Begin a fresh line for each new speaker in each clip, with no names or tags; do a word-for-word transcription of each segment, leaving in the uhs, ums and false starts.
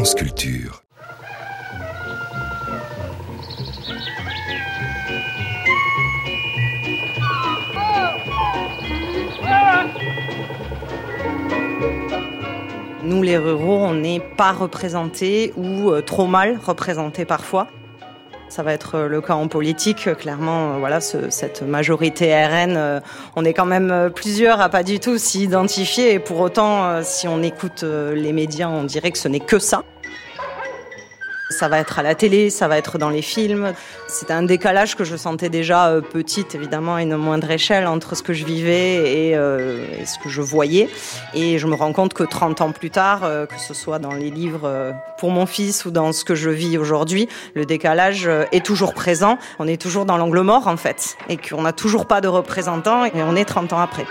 France Culture.
Nous, les ruraux, on n'est pas représentés ou euh, trop mal représentés parfois. Ça va être le cas en politique, clairement, euh, voilà, ce, cette majorité R N, euh, on est quand même plusieurs à pas du tout s'y identifier. Et pour autant, euh, si on écoute euh, les médias, on dirait que ce n'est que ça. Ça va être à la télé, ça va être dans les films. C'était un décalage que je sentais déjà euh, petite, évidemment, à une moindre échelle, entre ce que je vivais et, euh, et ce que je voyais. Et je me rends compte que trente ans plus tard, euh, que ce soit dans les livres euh, pour mon fils ou dans ce que je vis aujourd'hui, le décalage euh, est toujours présent. On est toujours dans l'angle mort, en fait, et qu'on n'a toujours pas de représentants, et on est trente ans après.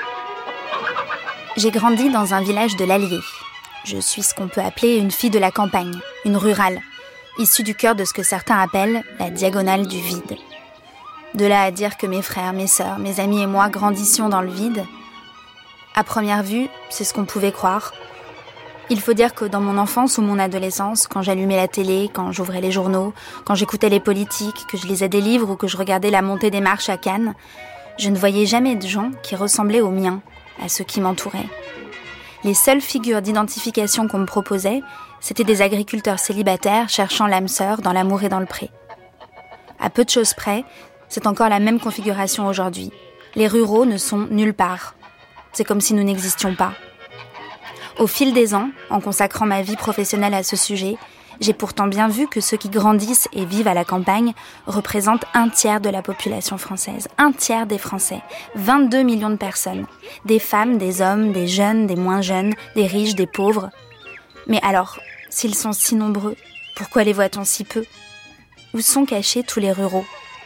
J'ai grandi dans un village de l'Allier. Je suis ce qu'on peut appeler une fille de la campagne, une rurale, issue du cœur de ce que certains appellent la diagonale du vide. De là à dire que mes frères, mes sœurs, mes amis et moi grandissions dans le vide, à première vue, c'est ce qu'on pouvait croire. Il faut dire que dans mon enfance ou mon adolescence, quand j'allumais la télé, quand j'ouvrais les journaux, quand j'écoutais les politiques, que je lisais des livres ou que je regardais la montée des marches à Cannes, je ne voyais jamais de gens qui ressemblaient aux miens, à ceux qui m'entouraient. Les seules figures d'identification qu'on me proposait, c'était des agriculteurs célibataires cherchant l'âme sœur dans l'amour et dans le pré. À peu de choses près, c'est encore la même configuration aujourd'hui. Les ruraux ne sont nulle part. C'est comme si nous n'existions pas. Au fil des ans, en consacrant ma vie professionnelle à ce sujet, j'ai pourtant bien vu que ceux qui grandissent et vivent à la campagne représentent un tiers de la population française, un tiers des Français, vingt-deux millions de personnes, des femmes, des hommes, des jeunes, des moins jeunes, des riches, des pauvres. Mais alors, s'ils sont si nombreux, pourquoi les voit-on si peu ? Où sont cachés tous les ruraux ?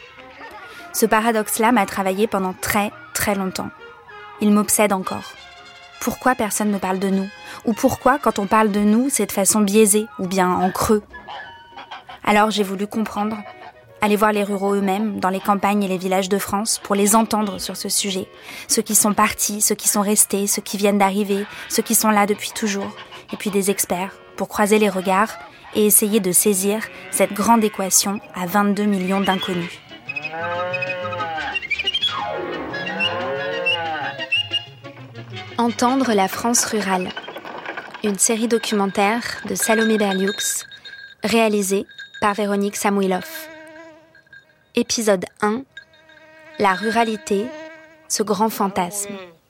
Ce paradoxe-là m'a travaillé pendant très, très longtemps. Il m'obsède encore. Pourquoi personne ne parle de nous ? Ou pourquoi, quand on parle de nous, c'est de façon biaisée ou bien en creux ? Alors j'ai voulu comprendre, aller voir les ruraux eux-mêmes, dans les campagnes et les villages de France, pour les entendre sur ce sujet. Ceux qui sont partis, ceux qui sont restés, ceux qui viennent d'arriver, ceux qui sont là depuis toujours. Et puis des experts, pour croiser les regards et essayer de saisir cette grande équation à vingt-deux millions d'inconnus. Entendre la France rurale. Une série documentaire de Salomé Berlioux, réalisée par Véronique Samuilov. Épisode un. La ruralité, ce grand fantasme.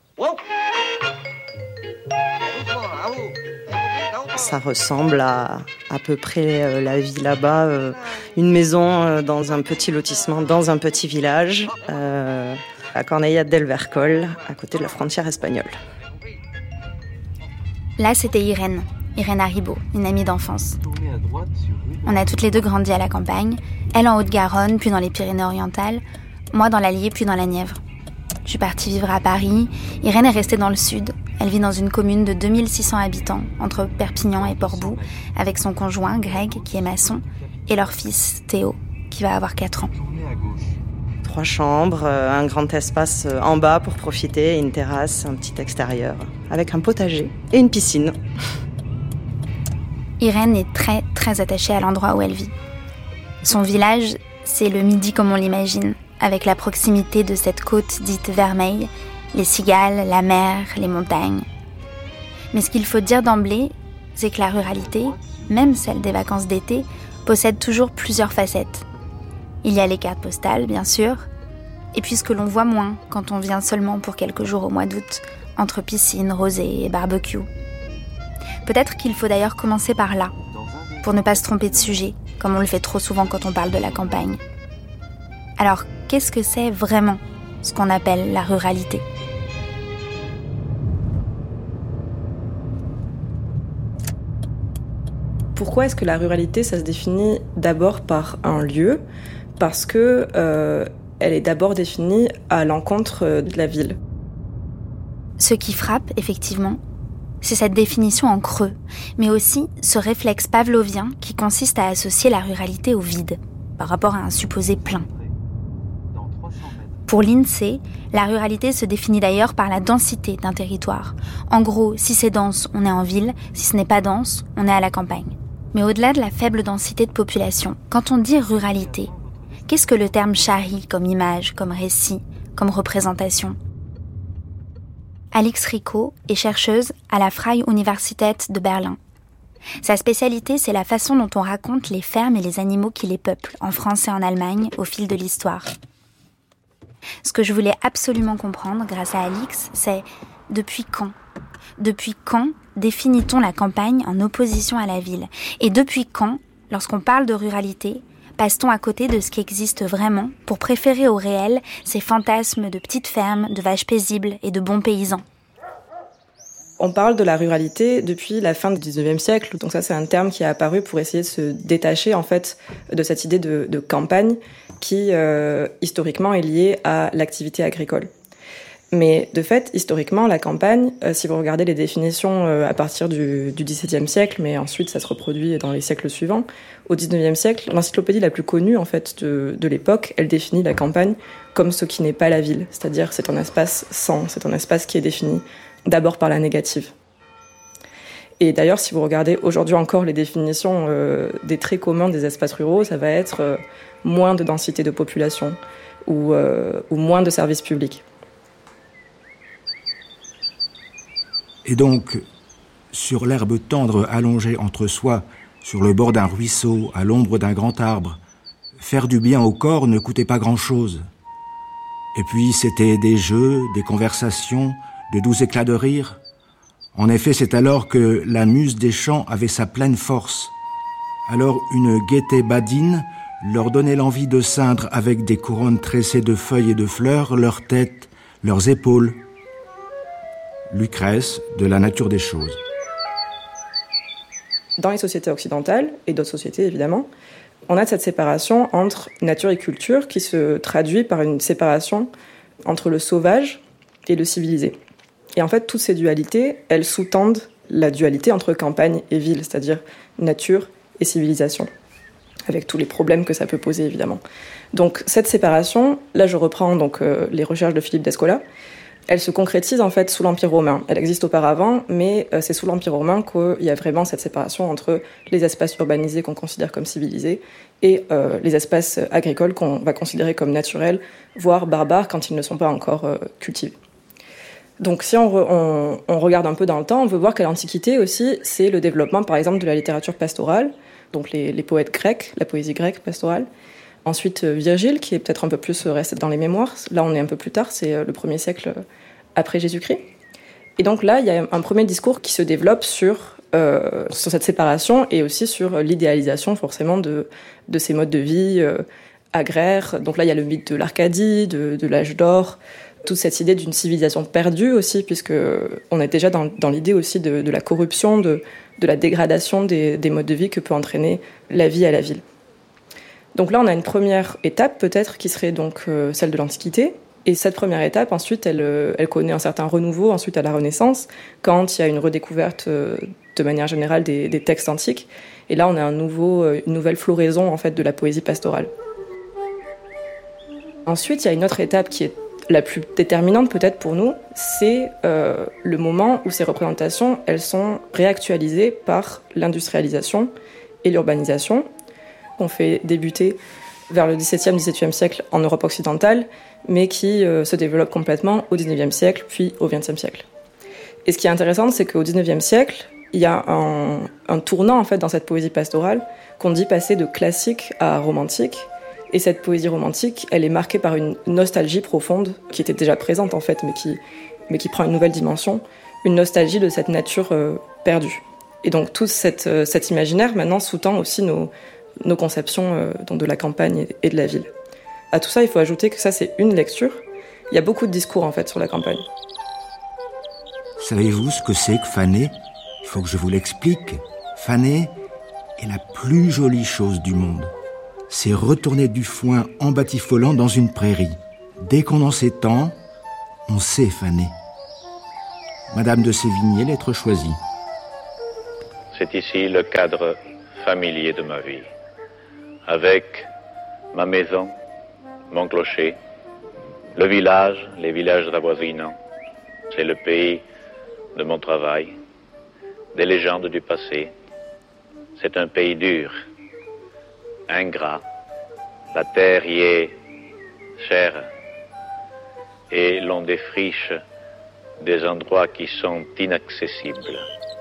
Ça ressemble à à peu près euh, la vie là-bas, euh, une maison euh, dans un petit lotissement, dans un petit village, euh, à Cornellà del Vercoll, à côté de la frontière espagnole.
Là, c'était Irène, Irène Haribo, une amie d'enfance. On a toutes les deux grandi à la campagne, elle en Haute-Garonne, puis dans les Pyrénées-Orientales, moi dans l'Allier, puis dans la Nièvre. Je suis partie vivre à Paris, Irène est restée dans le sud. Elle vit dans une commune de deux mille six cents habitants, entre Perpignan et Portbou, avec son conjoint, Greg, qui est maçon, et leur fils, Théo, qui va avoir quatre ans.
Trois chambres, un grand espace en bas pour profiter, une terrasse, un petit extérieur, avec un potager et une piscine.
Irène est très, très attachée à l'endroit où elle vit. Son village, c'est le Midi comme on l'imagine, avec la proximité de cette côte dite vermeille, les cigales, la mer, les montagnes. Mais ce qu'il faut dire d'emblée, c'est que la ruralité, même celle des vacances d'été, possède toujours plusieurs facettes. Il y a les cartes postales, bien sûr, et puis ce que l'on voit moins quand on vient seulement pour quelques jours au mois d'août, entre piscine, rosée et barbecue. Peut-être qu'il faut d'ailleurs commencer par là, pour ne pas se tromper de sujet, comme on le fait trop souvent quand on parle de la campagne. Alors, qu'est-ce que c'est vraiment ce qu'on appelle la ruralité ?
Pourquoi est-ce que la ruralité, ça se définit d'abord par un lieu ? Parce que euh, elle est d'abord définie à l'encontre de la ville.
Ce qui frappe, effectivement, c'est cette définition en creux, mais aussi ce réflexe pavlovien qui consiste à associer la ruralité au vide, par rapport à un supposé plein. Pour l'INSEE, la ruralité se définit d'ailleurs par la densité d'un territoire. En gros, si c'est dense, on est en ville, si ce n'est pas dense, on est à la campagne. Mais au-delà de la faible densité de population, quand on dit ruralité, qu'est-ce que le terme charrie comme image, comme récit, comme représentation ? Alix Rico est chercheuse à la Freie Universität de Berlin. Sa spécialité, c'est la façon dont on raconte les fermes et les animaux qui les peuplent, en France et en Allemagne, au fil de l'histoire. Ce que je voulais absolument comprendre, grâce à Alix, c'est depuis quand ? Depuis quand définit-on la campagne en opposition à la ville ? Et depuis quand, lorsqu'on parle de ruralité, passe-t-on à côté de ce qui existe vraiment pour préférer au réel ces fantasmes de petites fermes, de vaches paisibles et de bons paysans ?
On parle de la ruralité depuis la fin du dix-neuvième siècle, donc ça c'est un terme qui est apparu pour essayer de se détacher en fait de cette idée de, de campagne qui euh, historiquement est liée à l'activité agricole. Mais de fait, historiquement, la campagne, euh, si vous regardez les définitions euh, à partir du, du dix-septième siècle, mais ensuite ça se reproduit dans les siècles suivants, au dix-neuvième siècle, l'encyclopédie la plus connue en fait de, de l'époque, elle définit la campagne comme ce qui n'est pas la ville, c'est-à-dire c'est un espace sans, c'est un espace qui est défini d'abord par la négative. Et d'ailleurs, si vous regardez aujourd'hui encore les définitions euh, des traits communs des espaces ruraux, ça va être euh, moins de densité de population ou, euh, ou moins de services publics.
Et donc, sur l'herbe tendre allongée entre soi, sur le bord d'un ruisseau, à l'ombre d'un grand arbre, faire du bien au corps ne coûtait pas grand-chose. Et puis, c'était des jeux, des conversations, de doux éclats de rire. En effet, c'est alors que la muse des champs avait sa pleine force. Alors, une gaieté badine leur donnait l'envie de ceindre avec des couronnes tressées de feuilles et de fleurs leurs têtes, leurs épaules. Lucrèce, de la nature des choses.
Dans les sociétés occidentales, et d'autres sociétés évidemment, on a cette séparation entre nature et culture qui se traduit par une séparation entre le sauvage et le civilisé. Et en fait, toutes ces dualités, elles sous-tendent la dualité entre campagne et ville, c'est-à-dire nature et civilisation, avec tous les problèmes que ça peut poser, évidemment. Donc, cette séparation, là, je reprends donc euh, les recherches de Philippe d'Escola, elle se concrétise en fait sous l'Empire romain. Elle existe auparavant, mais euh, c'est sous l'Empire romain qu'il y a vraiment cette séparation entre les espaces urbanisés qu'on considère comme civilisés et euh, les espaces agricoles qu'on va considérer comme naturels, voire barbares quand ils ne sont pas encore euh, cultivés. Donc si on, re, on, on regarde un peu dans le temps, on veut voir qu'à l'Antiquité aussi, c'est le développement par exemple de la littérature pastorale, donc les, les poètes grecs, la poésie grecque pastorale. Ensuite Virgile, qui est peut-être un peu plus resté dans les mémoires, là on est un peu plus tard, c'est le premier siècle après Jésus-Christ. Et donc là, il y a un premier discours qui se développe sur, euh, sur cette séparation et aussi sur l'idéalisation forcément de, de ces modes de vie euh, agraires. Donc là, il y a le mythe de l'Arcadie, de, de l'âge d'or, toute cette idée d'une civilisation perdue aussi, puisque on est déjà dans, dans l'idée aussi de, de la corruption, de, de la dégradation des, des modes de vie que peut entraîner la vie à la ville. Donc là, on a une première étape peut-être qui serait donc euh, celle de l'Antiquité. Et cette première étape, ensuite, elle, euh, elle connaît un certain renouveau, ensuite à la Renaissance, quand il y a une redécouverte euh, de manière générale des, des textes antiques. Et là, on a un nouveau, euh, une nouvelle floraison en fait de la poésie pastorale. Ensuite, il y a une autre étape qui est la plus déterminante peut-être pour nous, c'est euh, le moment où ces représentations, elles sont réactualisées par l'industrialisation et l'urbanisation, qu'on fait débuter vers le dix-septième, dix-huitième siècle en Europe occidentale, mais qui euh, se développe complètement au dix-neuvième siècle, puis au vingtième siècle. Et ce qui est intéressant, c'est qu'au dix-neuvième siècle, il y a un, un tournant en fait dans cette poésie pastorale qu'on dit passer de classique à romantique. Et cette poésie romantique, elle est marquée par une nostalgie profonde qui était déjà présente en fait, mais qui, mais qui prend une nouvelle dimension, une nostalgie de cette nature euh, perdue. Et donc tout cette, euh, cet imaginaire maintenant sous-tend aussi nos, nos conceptions euh, donc de la campagne et de la ville. À tout ça, il faut ajouter que ça, c'est une lecture. Il y a beaucoup de discours en fait sur la campagne.
Savez-vous ce que c'est que faner ? Il faut que je vous l'explique. Faner est la plus jolie chose du monde. C'est retourner du foin embatifolant dans une prairie. Dès qu'on en s'étend, on sait faner. Madame de Sévigné, lettre choisie.
C'est ici le cadre familier de ma vie, avec ma maison, mon clocher, le village, les villages avoisinants. C'est le pays de mon travail, des légendes du passé, c'est un pays dur, ingrat. La terre y est chère et l'on défriche des endroits qui sont inaccessibles.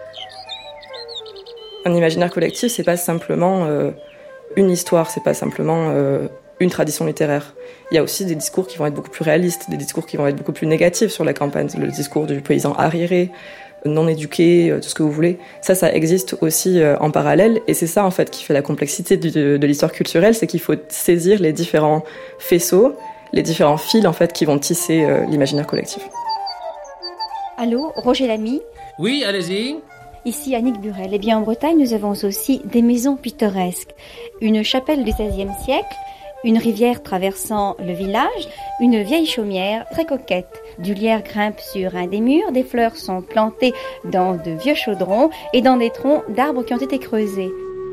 Un imaginaire collectif, c'est pas simplement euh, une histoire, c'est pas simplement euh, une tradition littéraire. Il y a aussi des discours qui vont être beaucoup plus réalistes, des discours qui vont être beaucoup plus négatifs sur la campagne. Le discours du paysan arriéré, non éduqué, tout ce que vous voulez. Ça, ça existe aussi euh, en parallèle. Et c'est ça, en fait, qui fait la complexité du, de, de l'histoire culturelle, c'est qu'il faut saisir les différents faisceaux, les différents fils, en fait, qui vont tisser euh, l'imaginaire collectif.
Allô, Roger Lamy ?
Oui, allez-y.
Ici Annick Burel. Eh bien, en Bretagne, nous avons aussi des maisons pittoresques. Une chapelle du seizième siècle, une rivière traversant le village, une vieille chaumière très coquette. Du lierre grimpe sur un des murs, des fleurs sont plantées dans de vieux chaudrons et dans des troncs d'arbres qui ont été creusés.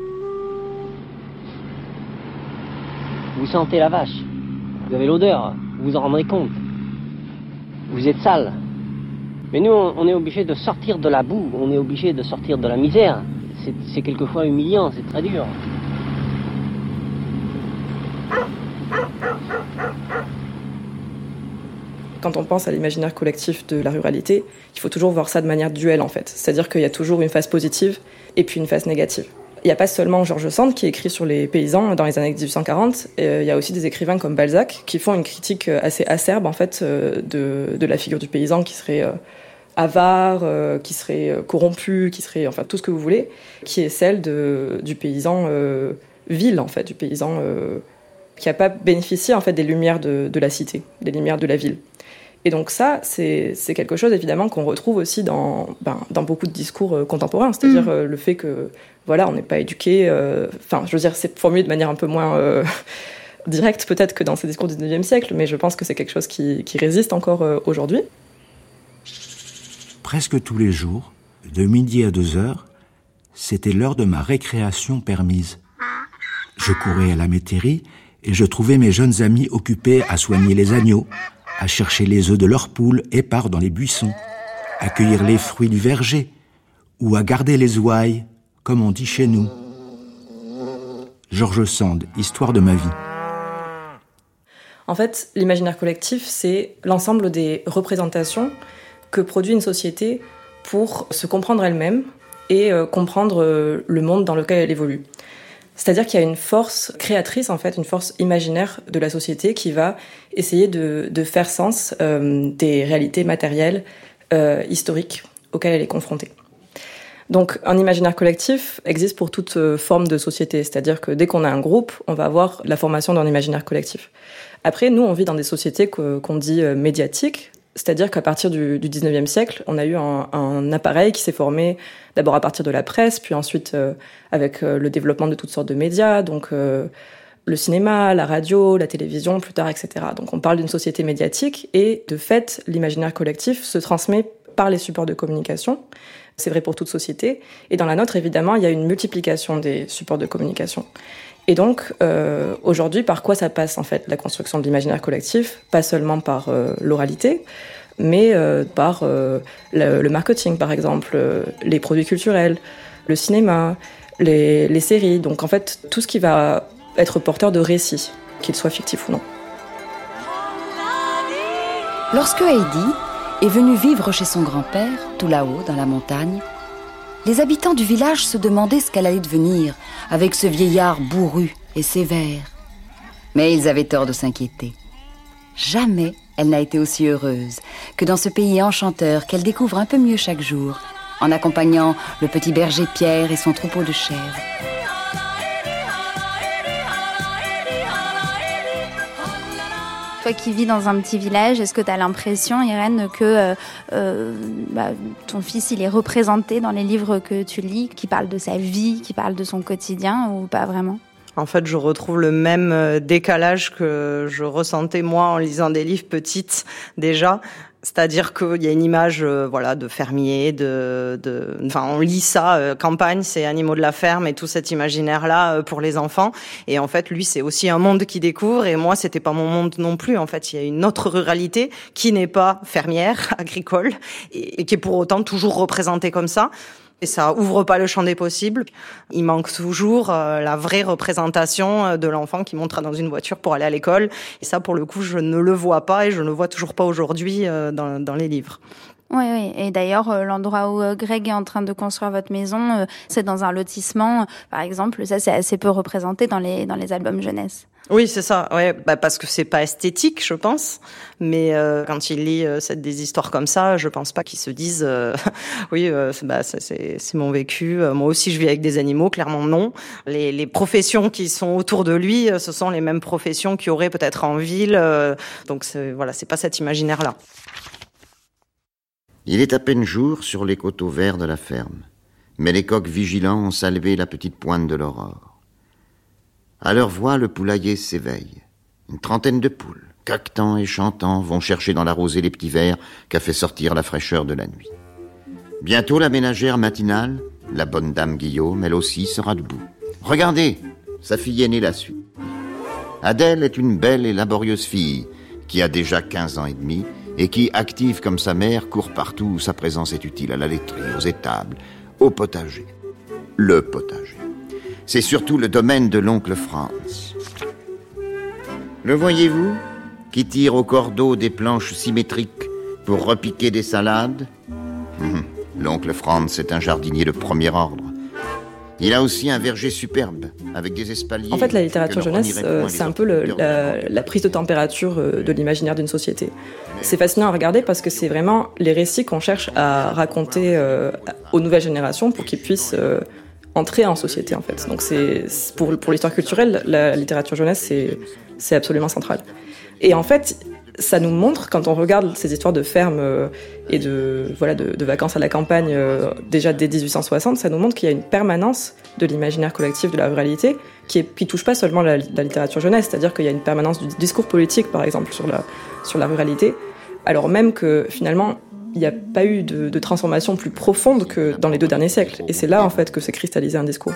Vous sentez la vache, vous avez l'odeur, vous vous en rendrez compte. Vous êtes sale. Mais nous, on est obligé de sortir de la boue, on est obligé de sortir de la misère. C'est, c'est quelquefois humiliant, c'est très dur.
Quand on pense à l'imaginaire collectif de la ruralité, il faut toujours voir ça de manière duelle, en fait. C'est-à-dire qu'il y a toujours une phase positive et puis une phase négative. Il n'y a pas seulement George Sand qui écrit sur les paysans dans les années dix-huit cent quarante, il y a aussi des écrivains comme Balzac qui font une critique assez acerbe, en fait, de, de la figure du paysan qui serait avare, qui serait corrompu, qui serait, enfin, tout ce que vous voulez, qui est celle de, du paysan euh, vil, en fait, du paysan euh, qui n'a pas bénéficié, en fait, des lumières de, de la cité, des lumières de la ville. Et donc ça, c'est, c'est quelque chose, évidemment, qu'on retrouve aussi dans, ben, dans beaucoup de discours euh, contemporains, c'est-à-dire mmh. euh, le fait que, voilà, on n'est pas éduqué, enfin, euh, je veux dire, c'est formulé de manière un peu moins euh, directe, peut-être, que dans ces discours du dix-neuvième siècle, mais je pense que c'est quelque chose qui, qui résiste encore euh, aujourd'hui.
Presque tous les jours, de midi à deux heures, c'était l'heure de ma récréation permise. Je courais à la métairie et je trouvais mes jeunes amis occupés à soigner les agneaux, à chercher les œufs de leurs poules épars dans les buissons, à cueillir les fruits du verger, ou à garder les ouailles, comme on dit chez nous. George Sand, Histoire de ma vie.
En fait, l'imaginaire collectif, c'est l'ensemble des représentations que produit une société pour se comprendre elle-même et euh, comprendre euh, le monde dans lequel elle évolue. C'est-à-dire qu'il y a une force créatrice, en fait, une force imaginaire de la société qui va essayer de, de faire sens euh, des réalités matérielles, euh, historiques auxquelles elle est confrontée. Donc, un imaginaire collectif existe pour toute forme de société. C'est-à-dire que dès qu'on a un groupe, on va avoir la formation d'un imaginaire collectif. Après, nous, on vit dans des sociétés que, qu'on dit médiatiques. C'est-à-dire qu'à partir du, du dix-neuvième siècle, on a eu un, un appareil qui s'est formé d'abord à partir de la presse, puis ensuite euh, avec euh, le développement de toutes sortes de médias, donc euh, le cinéma, la radio, la télévision, plus tard, et cetera. Donc on parle d'une société médiatique et de fait, l'imaginaire collectif se transmet par les supports de communication. C'est vrai pour toute société. Et dans la nôtre, évidemment, il y a une multiplication des supports de communication. Et donc, euh, aujourd'hui, par quoi ça passe, en fait, la construction de l'imaginaire collectif ? Pas seulement par euh, l'oralité, mais euh, par euh, le, le marketing, par exemple, euh, les produits culturels, le cinéma, les, les séries. Donc, en fait, tout ce qui va être porteur de récits, qu'ils soient fictifs ou non.
Lorsque Heidi est venue vivre chez son grand-père, tout là-haut, dans la montagne, les habitants du village se demandaient ce qu'elle allait devenir avec ce vieillard bourru et sévère. Mais ils avaient tort de s'inquiéter. Jamais elle n'a été aussi heureuse que dans ce pays enchanteur qu'elle découvre un peu mieux chaque jour, en accompagnant le petit berger Pierre et son troupeau de chèvres.
Toi qui vis dans un petit village, est-ce que tu as l'impression, Irène, que euh, euh, bah, ton fils il est représenté dans les livres que tu lis, qui parlent de sa vie, qui parlent de son quotidien, ou pas vraiment ?
En fait, je retrouve le même décalage que je ressentais moi en lisant des livres petites déjà. C'est-à-dire qu'il y a une image, euh, voilà, de fermier, de, de, enfin, on lit ça, euh, campagne, c'est animaux de la ferme et tout cet imaginaire-là euh, pour les enfants. Et en fait, lui, c'est aussi un monde qu'il découvre. Et moi, c'était pas mon monde non plus. En fait, il y a une autre ruralité qui n'est pas fermière, agricole, et, et qui est pour autant toujours représentée comme ça. Et ça ouvre pas le champ des possibles. Il manque toujours euh, la vraie représentation de l'enfant qui monte dans une voiture pour aller à l'école. Et ça, pour le coup, je ne le vois pas et je ne le vois toujours pas aujourd'hui euh, dans, dans les livres.
Oui, oui. Et d'ailleurs, euh, l'endroit où euh, Greg est en train de construire votre maison, euh, c'est dans un lotissement, par exemple. Ça, c'est assez peu représenté dans les dans les albums jeunesse.
Oui, c'est ça. Ouais, bah parce que c'est pas esthétique, je pense. Mais euh, quand il lit euh, cette, des histoires comme ça, je pense pas qu'ils se disent, euh, oui, euh, c'est, bah, c'est, c'est, c'est mon vécu. Euh, moi aussi, je vis avec des animaux. Clairement, non. Les, les professions qui sont autour de lui, euh, ce sont les mêmes professions qu'il y aurait peut-être en ville. Euh, donc, c'est, voilà, c'est pas cet imaginaire-là.
Il est à peine jour sur les coteaux verts de la ferme, mais les coqs vigilants ont salué la petite pointe de l'aurore. À leur voix, le poulailler s'éveille. Une trentaine de poules, caquetant et chantant, vont chercher dans la rosée les petits vers qu'a fait sortir la fraîcheur de la nuit. Bientôt, la ménagère matinale, la bonne dame Guillaume, elle aussi sera debout. Regardez, sa fille aînée la suit. Adèle est une belle et laborieuse fille qui a déjà quinze ans et demi et qui, active comme sa mère, court partout où sa présence est utile, à la laiterie, aux étables, au potager. Le potager. C'est surtout le domaine de l'oncle Franz. Le voyez-vous, qui tire au cordeau des planches symétriques pour repiquer des salades ? Hum, l'oncle Franz est un jardinier de premier ordre. Il a aussi un verger superbe, avec des espaliers...
En fait, la littérature jeunesse, euh, c'est un peu le, la, la prise de température euh, de l'imaginaire d'une société. C'est fascinant à regarder parce que c'est vraiment les récits qu'on cherche à raconter euh, aux nouvelles générations pour qu'ils puissent... Euh, entrer en société, en fait. Donc, c'est, pour, pour l'histoire culturelle, la littérature jeunesse, c'est, c'est absolument central. Et en fait, ça nous montre, quand on regarde ces histoires de fermes euh, et de, voilà, de, de vacances à la campagne, euh, déjà dès dix-huit cent soixante, ça nous montre qu'il y a une permanence de l'imaginaire collectif de la ruralité qui, est, qui touche pas seulement la, la littérature jeunesse, c'est-à-dire qu'il y a une permanence du discours politique, par exemple, sur la, sur la ruralité, alors même que, finalement, il n'y a pas eu de, de transformation plus profonde que dans les deux derniers siècles. Et c'est là, en fait, que s'est cristallisé un discours.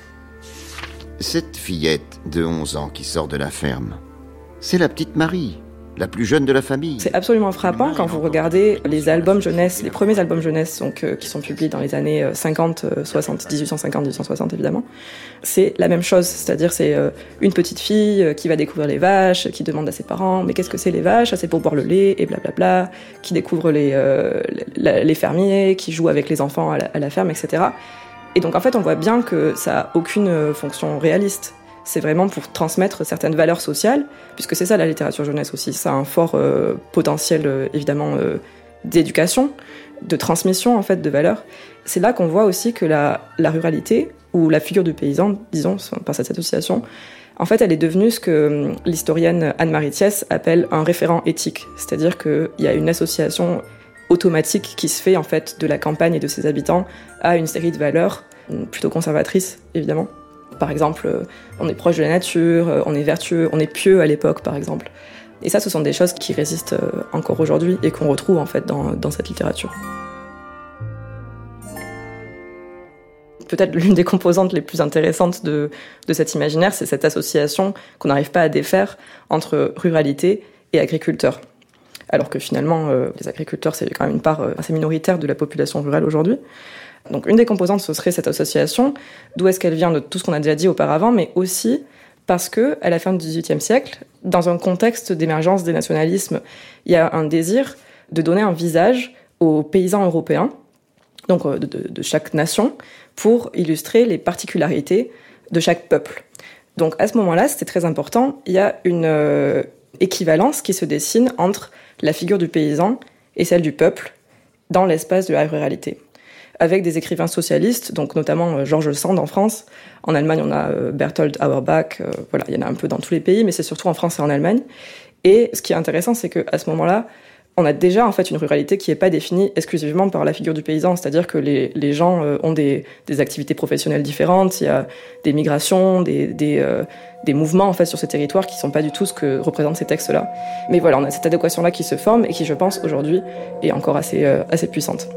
Cette fillette de onze ans qui sort de la ferme, c'est la petite Marie, la plus jeune de la famille.
C'est absolument frappant quand vous regardez les albums jeunesse, les premiers albums jeunesse donc, euh, qui sont publiés dans les années cinquante, soixante, dix-huit cent cinquante, dix-huit cent soixante évidemment. C'est la même chose, c'est-à-dire c'est euh, une petite fille euh, qui va découvrir les vaches, qui demande à ses parents mais qu'est-ce que c'est les vaches ? C'est pour boire le lait et blablabla, qui découvre les, euh, les, les fermiers, qui joue avec les enfants à la, à la ferme, et cetera. Et donc en fait on voit bien que ça n'a aucune fonction réaliste. C'est vraiment pour transmettre certaines valeurs sociales, puisque c'est ça la littérature jeunesse aussi. Ça a un fort euh, potentiel, euh, évidemment, euh, d'éducation, de transmission, en fait, de valeurs. C'est là qu'on voit aussi que la, la ruralité, ou la figure du paysan, disons, par cette association, en fait, elle est devenue ce que l'historienne Anne-Marie Thiès appelle un référent éthique. C'est-à-dire qu'il y a une association automatique qui se fait, en fait, de la campagne et de ses habitants à une série de valeurs, plutôt conservatrices, évidemment. Par exemple, on est proche de la nature, on est vertueux, on est pieux à l'époque, par exemple. Et ça, ce sont des choses qui résistent encore aujourd'hui et qu'on retrouve en fait dans, dans cette littérature. Peut-être l'une des composantes les plus intéressantes de, de cet imaginaire, c'est cette association qu'on n'arrive pas à défaire entre ruralité et agriculteurs. Alors que finalement, euh, les agriculteurs, c'est quand même une part assez minoritaire de la population rurale aujourd'hui. Donc une des composantes, ce serait cette association. D'où est-ce qu'elle vient de tout ce qu'on a déjà dit auparavant, mais aussi parce que, à la fin du dix-huitième siècle, dans un contexte d'émergence des nationalismes, il y a un désir de donner un visage aux paysans européens, donc de, de, de chaque nation, pour illustrer les particularités de chaque peuple. Donc à ce moment-là, c'était très important, il y a une euh, équivalence qui se dessine entre la figure du paysan et celle du peuple dans l'espace de la ruralité. Avec des écrivains socialistes, donc notamment euh, Georges Sand en France. En Allemagne, on a euh, Berthold Auerbach. Euh, voilà, il y en a un peu dans tous les pays, mais c'est surtout en France et en Allemagne. Et ce qui est intéressant, c'est qu'à ce moment-là, on a déjà en fait une ruralité qui n'est pas définie exclusivement par la figure du paysan, c'est-à-dire que les, les gens euh, ont des, des activités professionnelles différentes, il y a des migrations, des, des, euh, des mouvements en fait sur ces territoires qui ne sont pas du tout ce que représentent ces textes-là. Mais voilà, on a cette adéquation-là qui se forme et qui, je pense, aujourd'hui, est encore assez, euh, assez puissante.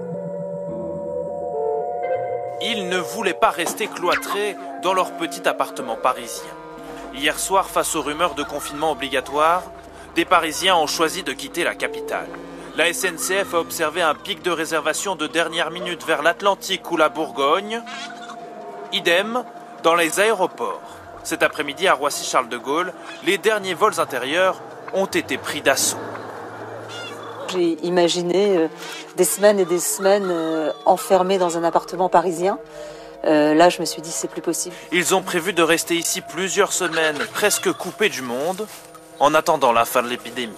Ils ne voulaient pas rester cloîtrés dans leur petit appartement parisien. Hier soir, face aux rumeurs de confinement obligatoire, des Parisiens ont choisi de quitter la capitale. La S N C F a observé un pic de réservation de dernière minute vers l'Atlantique ou la Bourgogne. Idem dans les aéroports. Cet après-midi à Roissy-Charles de Gaulle, les derniers vols intérieurs ont été pris d'assaut.
J'ai imaginé euh, des semaines et des semaines euh, enfermées dans un appartement parisien. Euh, là, je me suis dit, c'est plus possible.
Ils ont prévu de rester ici plusieurs semaines, presque coupés du monde, en attendant la fin de l'épidémie.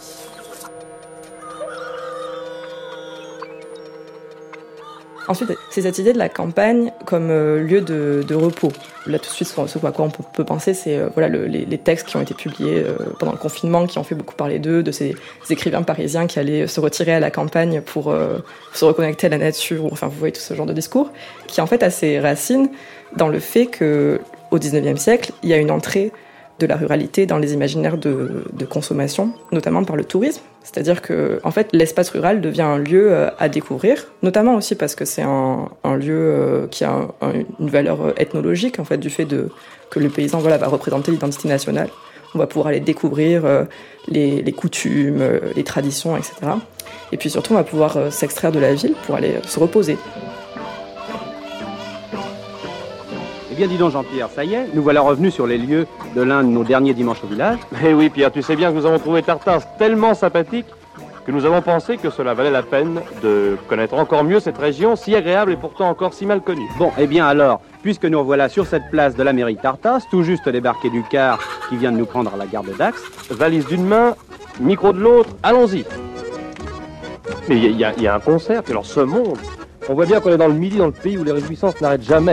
Ensuite, c'est cette idée de la campagne comme euh, lieu de, de repos. Là, tout de suite, ce à quoi on peut penser, c'est euh, voilà, le, les, les textes qui ont été publiés euh, pendant le confinement, qui ont fait beaucoup parler d'eux, de ces, ces écrivains parisiens qui allaient se retirer à la campagne pour euh, se reconnecter à la nature. Enfin, vous voyez tout ce genre de discours, qui en fait a ses racines dans le fait qu'au dix-neuvième siècle, il y a une entrée de la ruralité dans les imaginaires de, de consommation, notamment par le tourisme. C'est-à-dire que, en fait, l'espace rural devient un lieu à découvrir, notamment aussi parce que c'est un, un lieu qui a un, un, une valeur ethnologique, en fait, du fait de, que le paysan voilà, va représenter l'identité nationale. On va pouvoir aller découvrir les, les coutumes, les traditions, et cetera. Et puis surtout, on va pouvoir s'extraire de la ville pour aller se reposer.
Eh bien, dis donc, Jean-Pierre, ça y est, nous voilà revenus sur les lieux de l'un de nos derniers dimanches au village.
Eh oui, Pierre, tu sais bien que nous avons trouvé Tartas tellement sympathique que nous avons pensé que cela valait la peine de connaître encore mieux cette région si agréable et pourtant encore si mal connue.
Bon, eh bien alors, puisque nous revoilà sur cette place de la mairie de Tartas, tout juste débarqué du car qui vient de nous prendre à la gare de Dax.
Valise d'une main, micro de l'autre, allons-y. Mais il y, y, y a un concert, puis alors ce monde, on voit bien qu'on est dans le Midi, dans le pays où les réjouissances n'arrêtent jamais.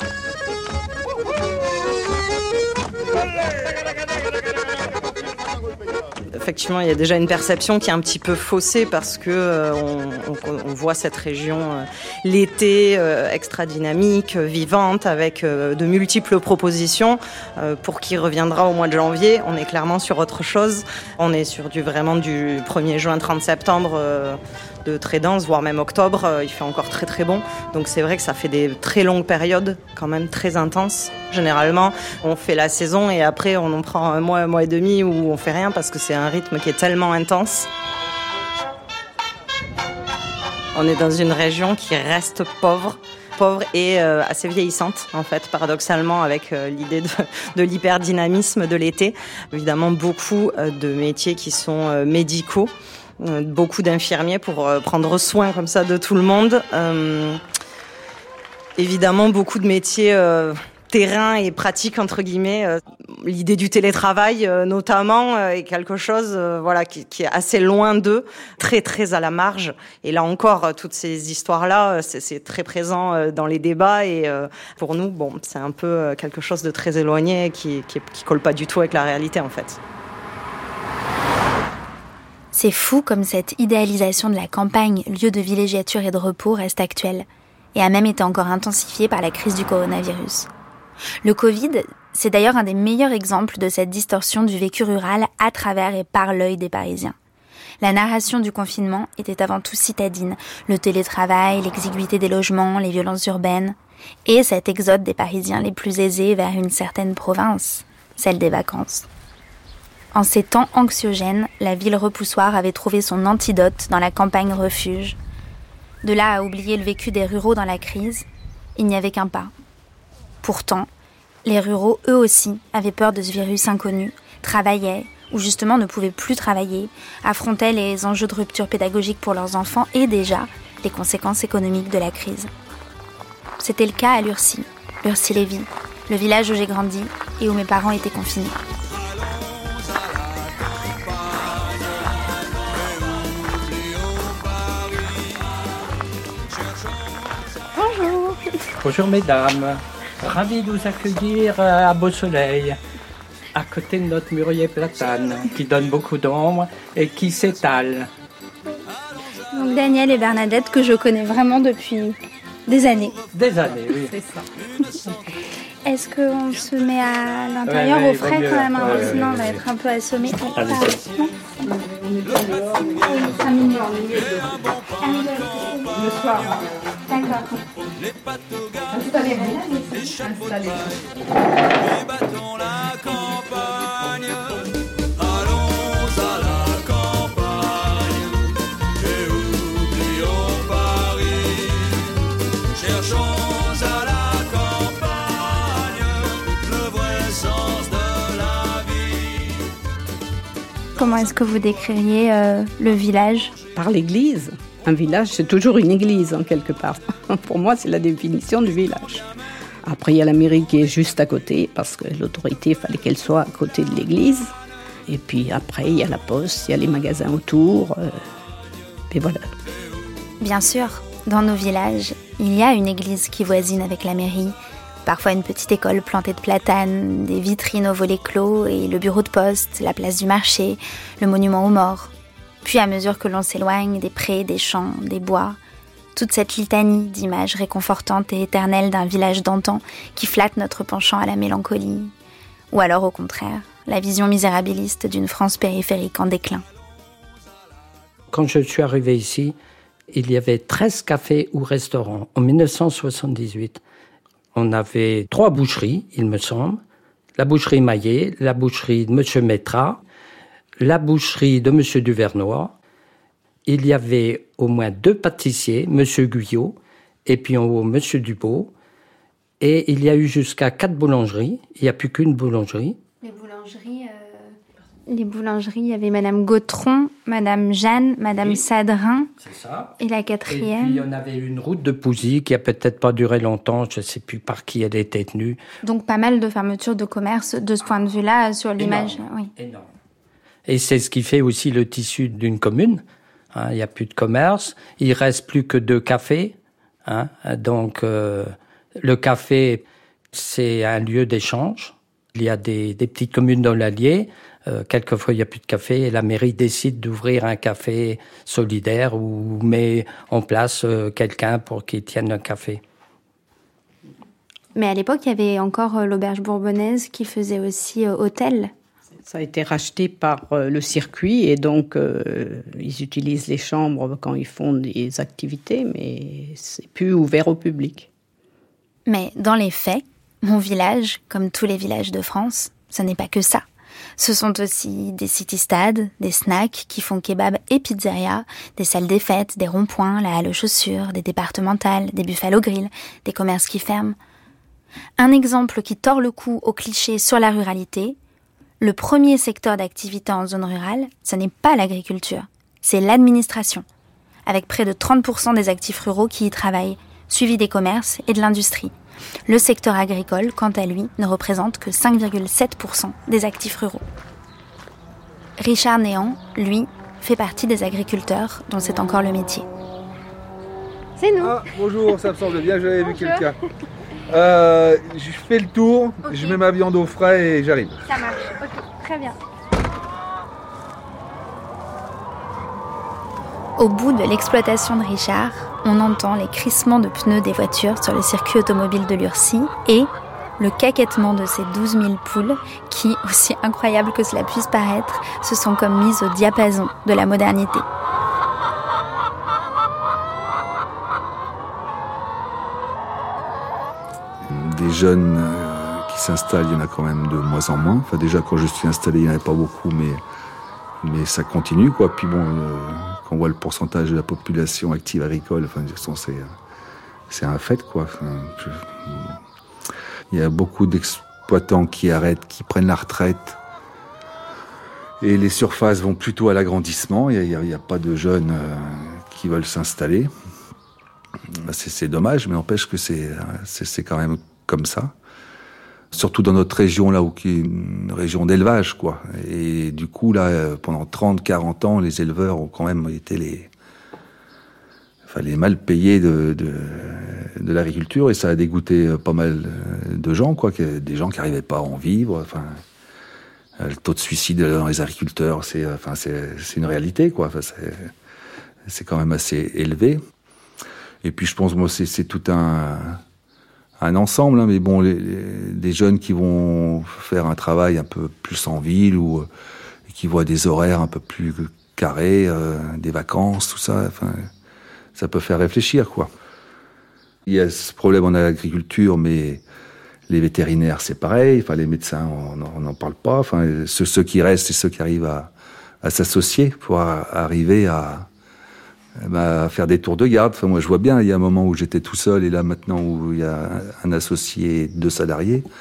Effectivement, il y a déjà une perception qui est un petit peu faussée parce que euh, on, on, on voit cette région euh, l'été euh, extra dynamique, euh, vivante, avec euh, de multiples propositions. Euh, pour qui reviendra au mois de janvier, on est clairement sur autre chose. On est sur du vraiment du premier juin, trente septembre. Euh, de très dense, voire même octobre, euh, il fait encore très très bon. Donc c'est vrai que ça fait des très longues périodes, quand même très intenses. Généralement, on fait la saison et après on en prend un mois, un mois et demi où on fait rien parce que c'est un rythme qui est tellement intense. On est dans une région qui reste pauvre, pauvre et euh, assez vieillissante en fait, paradoxalement avec euh, l'idée de, de l'hyperdynamisme de l'été. Évidemment, beaucoup euh, de métiers qui sont euh, médicaux. Beaucoup d'infirmiers pour prendre soin comme ça de tout le monde. Euh, évidemment, beaucoup de métiers euh, terrain et pratiques, entre guillemets. Euh, l'idée du télétravail, euh, notamment, euh, est quelque chose euh, voilà, qui, qui est assez loin d'eux, très, très à la marge. Et là encore, euh, toutes ces histoires-là, c'est, c'est très présent euh, dans les débats. Et euh, pour nous, bon, c'est un peu euh, quelque chose de très éloigné qui, qui, qui colle pas du tout avec la réalité, en fait.
C'est fou comme cette idéalisation de la campagne, lieu de villégiature et de repos, reste actuelle, et a même été encore intensifiée par la crise du coronavirus. Le Covid, c'est d'ailleurs un des meilleurs exemples de cette distorsion du vécu rural à travers et par l'œil des Parisiens. La narration du confinement était avant tout citadine, le télétravail, l'exiguïté des logements, les violences urbaines, et cet exode des Parisiens les plus aisés vers une certaine province, celle des vacances. En ces temps anxiogènes, la ville repoussoire avait trouvé son antidote dans la campagne refuge. De là à oublier le vécu des ruraux dans la crise, il n'y avait qu'un pas. Pourtant, les ruraux, eux aussi, avaient peur de ce virus inconnu, travaillaient, ou justement ne pouvaient plus travailler, affrontaient les enjeux de rupture pédagogique pour leurs enfants et déjà les conséquences économiques de la crise. C'était le cas à Lurcy, Lurcy-Lévis, le village où j'ai grandi et où mes parents étaient confinés.
Bonjour. Bonjour mesdames, ravi de vous accueillir à Beau Soleil, à côté de notre mûrier platane, qui donne beaucoup d'ombre et qui s'étale.
Donc Daniel et Bernadette, que je connais vraiment depuis des années.
Des années, oui.
C'est ça. Est-ce qu'on se met à l'intérieur ouais, au frais quand même, hein, ouais, sinon ouais, on va ouais. être un peu assommé.
Allez,
le soir. D'accord. Installez-vous. Installez-vous.
Allons à la campagne, et où
comment est-ce que vous décririez euh, le village ?
Par l'église. Un village, c'est toujours une église, en quelque part. Pour moi, c'est la définition du village. Après, il y a la mairie qui est juste à côté, parce que l'autorité, il fallait qu'elle soit à côté de l'église. Et puis après, il y a la poste, il y a les magasins autour. Euh, et voilà.
Bien sûr, dans nos villages, il y a une église qui voisine avec la mairie. Parfois une petite école plantée de platanes, des vitrines aux volets clos et le bureau de poste, la place du marché, le monument aux morts. Puis à mesure que l'on s'éloigne, des prés, des champs, des bois, toute cette litanie d'images réconfortantes et éternelles d'un village d'antan qui flatte notre penchant à la mélancolie. Ou alors au contraire, la vision misérabiliste d'une France périphérique en déclin.
Quand je suis arrivé ici, il y avait treize cafés ou restaurants en dix-neuf cent soixante-dix-huit. On avait trois boucheries, il me semble. La boucherie Maillet, la boucherie de M. Métra, la boucherie de M. Duvernois. Il y avait au moins deux pâtissiers, M. Guyot, et puis en haut, M. Dubo. Et il y a eu jusqu'à quatre boulangeries. Il n'y a plus qu'une boulangerie.
Les boulangeries, euh... les boulangeries, il y avait Madame Gautron, Madame Jeanne, Madame oui. Sadrin. C'est ça. Et la quatrième.
Et puis on avait une route de Pouzy qui a peut-être pas duré longtemps. Je ne sais plus par qui elle était tenue.
Donc pas mal de fermetures de commerce de ce point de vue-là sur l'image.
Énorme.
Oui.
Énorme. Et c'est ce qui fait aussi le tissu d'une commune. Hein, il n'y a plus de commerce. Il reste plus que deux cafés. Hein, donc euh, le café, c'est un lieu d'échange. Il y a des, des petites communes dans l'Allier. Euh, quelquefois, il n'y a plus de café et la mairie décide d'ouvrir un café solidaire ou met en place euh, quelqu'un pour qu'il tienne un café.
Mais à l'époque, il y avait encore euh, l'auberge bourbonnaise qui faisait aussi euh, hôtel.
Ça a été racheté par euh, le circuit et donc euh, ils utilisent les chambres quand ils font des activités, mais c'est plus ouvert au public.
Mais dans les faits, mon village, comme tous les villages de France, ce n'est pas que ça. Ce sont aussi des city-stades, des snacks qui font kebab et pizzeria, des salles des fêtes, des ronds-points, la halle aux chaussures, des départementales, des Buffalo Grill, des commerces qui ferment. Un exemple qui tord le cou aux clichés sur la ruralité, le premier secteur d'activité en zone rurale, ce n'est pas l'agriculture, c'est l'administration, avec près de trente pour cent des actifs ruraux qui y travaillent, suivi des commerces et de l'industrie. Le secteur agricole, quant à lui, ne représente que cinq virgule sept pour cent des actifs ruraux. Richard Néant, lui, fait partie des agriculteurs dont c'est encore le métier.
C'est nous. Ah, bonjour, ça me semble bien, j'avais vu quelqu'un. Euh, je fais le tour, okay. Je mets ma viande au frais et j'arrive.
Ça marche, ok, très bien. Au bout de l'exploitation de Richard, on entend les crissements de pneus des voitures sur le circuit automobile de Lurcy et le caquettement de ces douze mille poules qui, aussi incroyable que cela puisse paraître, se sont comme mises au diapason de la modernité.
Des jeunes euh, qui s'installent, il y en a quand même de moins en moins. Enfin, déjà, quand je suis installé, il n'y en avait pas beaucoup, mais, mais ça continue, quoi. Puis bon, euh, quand on voit le pourcentage de la population active agricole, enfin, c'est, c'est un fait, quoi. Enfin, je, il y a beaucoup d'exploitants qui arrêtent, qui prennent la retraite. Et les surfaces vont plutôt à l'agrandissement. Il n'y a, a, a pas de jeunes euh, qui veulent s'installer. C'est, c'est dommage, mais n'empêche que c'est, c'est, c'est quand même comme ça. Surtout dans notre région, là, où qui est une région d'élevage, quoi. Et du coup, là, pendant trente, quarante ans, les éleveurs ont quand même été les, enfin, les mal payés de, de, de l'agriculture, et ça a dégoûté pas mal de gens, quoi. Des gens qui n'arrivaient pas à en vivre. Enfin, le taux de suicide dans les agriculteurs, c'est, enfin, c'est, c'est une réalité, quoi. Enfin, c'est, c'est quand même assez élevé. Et puis je pense, moi, c'est, c'est tout un, un ensemble, hein, mais bon, les, les, des jeunes qui vont faire un travail un peu plus en ville ou euh, qui voient des horaires un peu plus carrés, euh, des vacances, tout ça, enfin, ça peut faire réfléchir, quoi. Il y a ce problème en agriculture, mais les vétérinaires, c'est pareil. Enfin, les médecins, on n'en parle pas. Enfin, ceux, ceux qui restent, c'est ceux qui arrivent à, à s'associer pour a, arriver à à faire des tours de garde. Enfin, moi, je vois bien, il y a un moment où j'étais tout seul, et là, maintenant, où il y a un associé, deux salariés,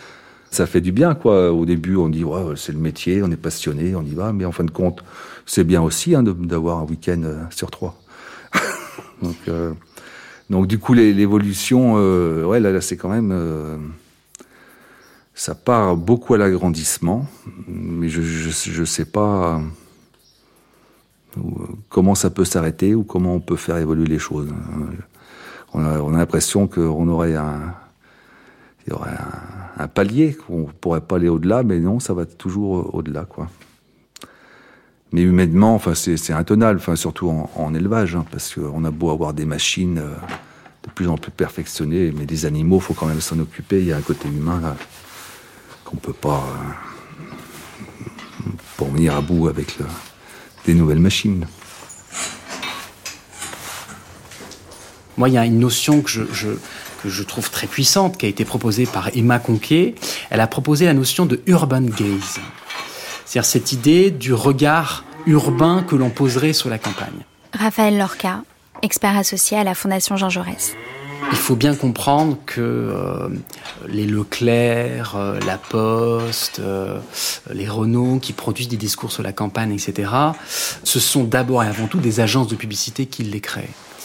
Ça fait du bien, quoi. Au début, on dit, ouais, c'est le métier, on est passionné, on y va. Mais en fin de compte, c'est bien aussi hein, de, d'avoir un week-end euh, sur trois. donc, euh, donc, du coup, les, l'évolution, euh, ouais, là, là, c'est quand même... Euh, ça part beaucoup à l'agrandissement, mais je je, je sais pas euh, comment ça peut s'arrêter ou comment on peut faire évoluer les choses. On a, on a l'impression qu'on aurait un... Il y aurait un, un palier, qu'on pourrait pas aller au-delà, mais non, ça va toujours au-delà, quoi. Mais humainement, enfin, c'est, c'est intenable, enfin, surtout en, en élevage, hein, parce qu'on a beau avoir des machines euh, de plus en plus perfectionnées, mais des animaux, faut quand même s'en occuper. Il y a un côté humain là qu'on peut pas euh, pour venir à bout avec le, des nouvelles machines.
Moi, il y a une notion que je, je que je trouve très puissante, qui a été proposée par Emma Conquet. Elle a proposé la notion de urban gaze. C'est-à-dire cette idée du regard urbain que l'on poserait sur la campagne.
Raphaël Lorca, expert associé à la Fondation Jean Jaurès.
Il faut bien comprendre que euh, les Leclerc, euh, la Poste, euh, les Renault qui produisent des discours sur la campagne, et cetera, ce sont d'abord et avant tout des agences de publicité qui les créent.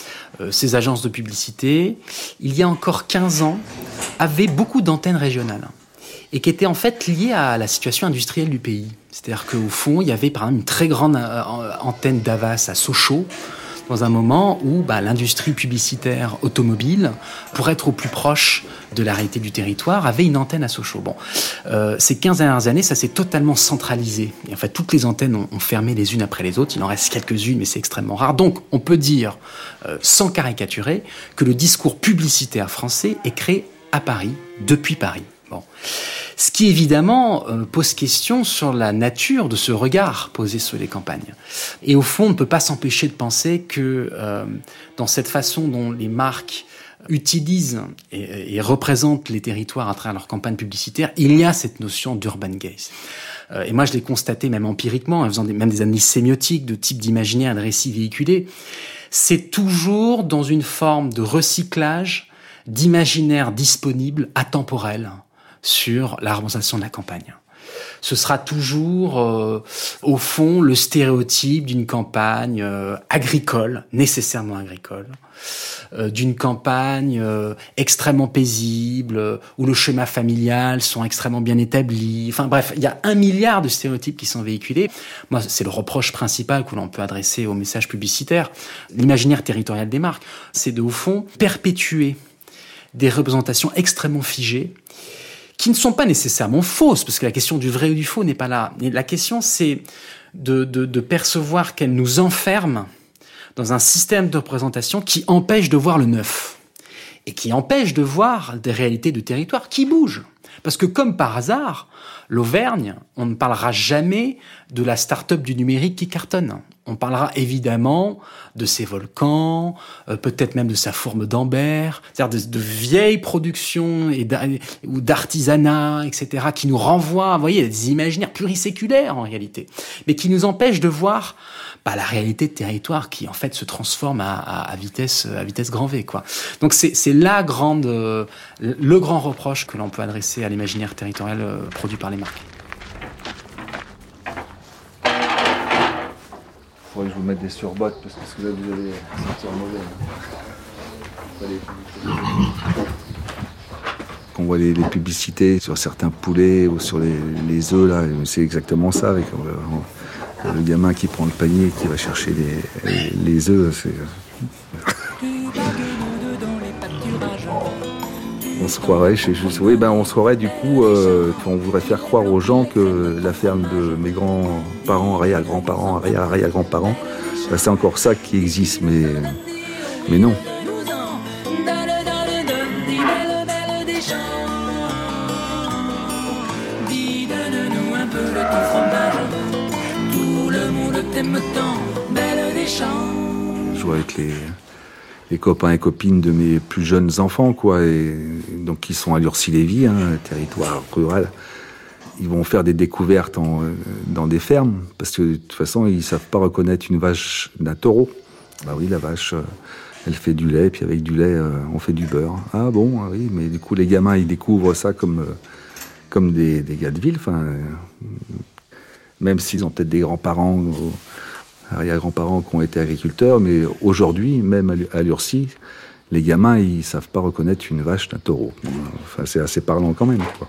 Ces agences de publicité, il y a encore quinze ans, avaient beaucoup d'antennes régionales et qui étaient en fait liées à la situation industrielle du pays. C'est-à-dire qu'au fond, il y avait par exemple une très grande antenne d'Havas à Sochaux, dans un moment où bah, l'industrie publicitaire automobile, pour être au plus proche de la réalité du territoire, avait une antenne à Sochaux. Bon, euh, ces quinze dernières années, ça s'est totalement centralisé. Et en fait, toutes les antennes ont, ont fermé les unes après les autres. Il en reste quelques-unes, mais c'est extrêmement rare. Donc, on peut dire, euh, sans caricaturer, que le discours publicitaire français est créé à Paris, depuis Paris. Bon. Ce qui, évidemment, euh, pose question sur la nature de ce regard posé sur les campagnes. Et au fond, on ne peut pas s'empêcher de penser que euh, dans cette façon dont les marques utilisent et, et représentent les territoires à travers leurs campagnes publicitaires, il y a cette notion d'urban gaze. Euh, et moi, je l'ai constaté même empiriquement, en faisant des, même des analyses sémiotiques de type d'imaginaire et de récits véhiculés. C'est toujours dans une forme de recyclage d'imaginaire disponible, atemporel, sur la représentation de la campagne. Ce sera toujours, euh, au fond, le stéréotype d'une campagne euh, agricole, nécessairement agricole, euh, d'une campagne euh, extrêmement paisible, euh, où le schéma familial sont extrêmement bien établis. Enfin bref, il y a un milliard de stéréotypes qui sont véhiculés. Moi, c'est le reproche principal que l'on peut adresser au message publicitaire. L'imaginaire territorial des marques, c'est de, au fond, perpétuer des représentations extrêmement figées, qui ne sont pas nécessairement fausses, parce que la question du vrai ou du faux n'est pas là. La question, c'est de, de, de percevoir qu'elle nous enferme dans un système de représentation qui empêche de voir le neuf, et qui empêche de voir des réalités de territoire qui bougent. Parce que comme par hasard, l'Auvergne, on ne parlera jamais de la start-up du numérique qui cartonne. On parlera évidemment de ses volcans, euh, peut-être même de sa fourme d'Ambert, c'est-à-dire de, de vieilles productions et d'ar- ou d'artisanat, et cetera, qui nous renvoient, vous voyez, à des imaginaires pluriséculaires en réalité, mais qui nous empêchent de voir bah, la réalité de territoire qui en fait se transforme à, à, à vitesse à vitesse grand V, quoi. Donc c'est, c'est la grande, euh, le grand reproche que l'on peut adresser à l'imaginaire territorial euh, produit par les marques.
Il faudrait que je vous mette des surbottes parce que là vous allez sentir mauvais. Quand on voit les, les publicités sur certains poulets ou sur les, les œufs, là, c'est exactement ça. Avec euh, le gamin qui prend le panier et qui va chercher les, les, les œufs. C'est... On se croirait, je, je, oui, ben on se croirait du coup, euh, qu'on voudrait faire croire aux gens que la ferme de mes grands-parents, arrière-grands-parents, arrière-arrière-grands-parents, ben c'est encore ça qui existe, mais, mais non. Je joue avec les... les copains et copines de mes plus jeunes enfants, quoi, et donc qui sont à Lurcy-Lévis, hein, territoire rural. Ils vont faire des découvertes en, dans des fermes, parce que de toute façon, ils savent pas reconnaître une vache d'un taureau. Bah oui, la vache, elle fait du lait, puis avec du lait, on fait du beurre. Ah bon, ah oui, mais du coup, les gamins, ils découvrent ça comme, comme des, des gars de ville, enfin, euh, même s'ils ont peut-être des grands-parents, ou arrière-grands-parents qui ont été agriculteurs, mais aujourd'hui, même à Lurcy, les gamins, ils savent pas reconnaître une vache d'un taureau. Enfin, c'est assez parlant quand même, quoi.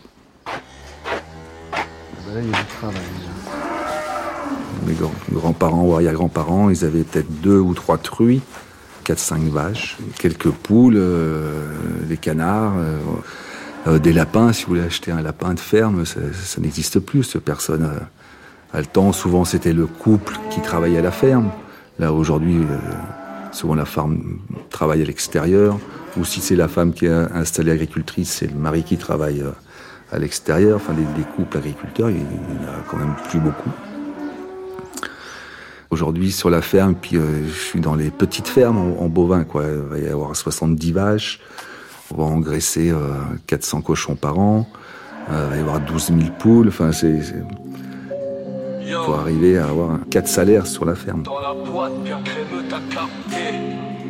Ben là, il y a du travail. Mes grands-parents ou arrière-grands-parents, ils avaient peut-être deux ou trois truies, quatre, cinq vaches, quelques poules, euh, des canards, euh, euh, des lapins. Si vous voulez acheter un lapin de ferme, ça, ça n'existe plus. Personne euh, a le temps. Souvent, c'était le couple qui travaillait à la ferme. Là, aujourd'hui, euh, souvent la femme travaille à l'extérieur. Ou si c'est la femme qui est installée agricultrice, c'est le mari qui travaille euh, à l'extérieur. Enfin, des, des couples agriculteurs, il n'y en a quand même plus beaucoup. Aujourd'hui, sur la ferme, puis euh, je suis dans les petites fermes en, en bovin, quoi. Il va y avoir soixante-dix vaches, on va engraisser euh, quatre cents cochons par an, euh, il va y avoir douze mille poules, enfin, c'est... c'est... faut arriver à avoir quatre salaires sur la ferme. Dans la boîte, bien crémeux, t'as capté.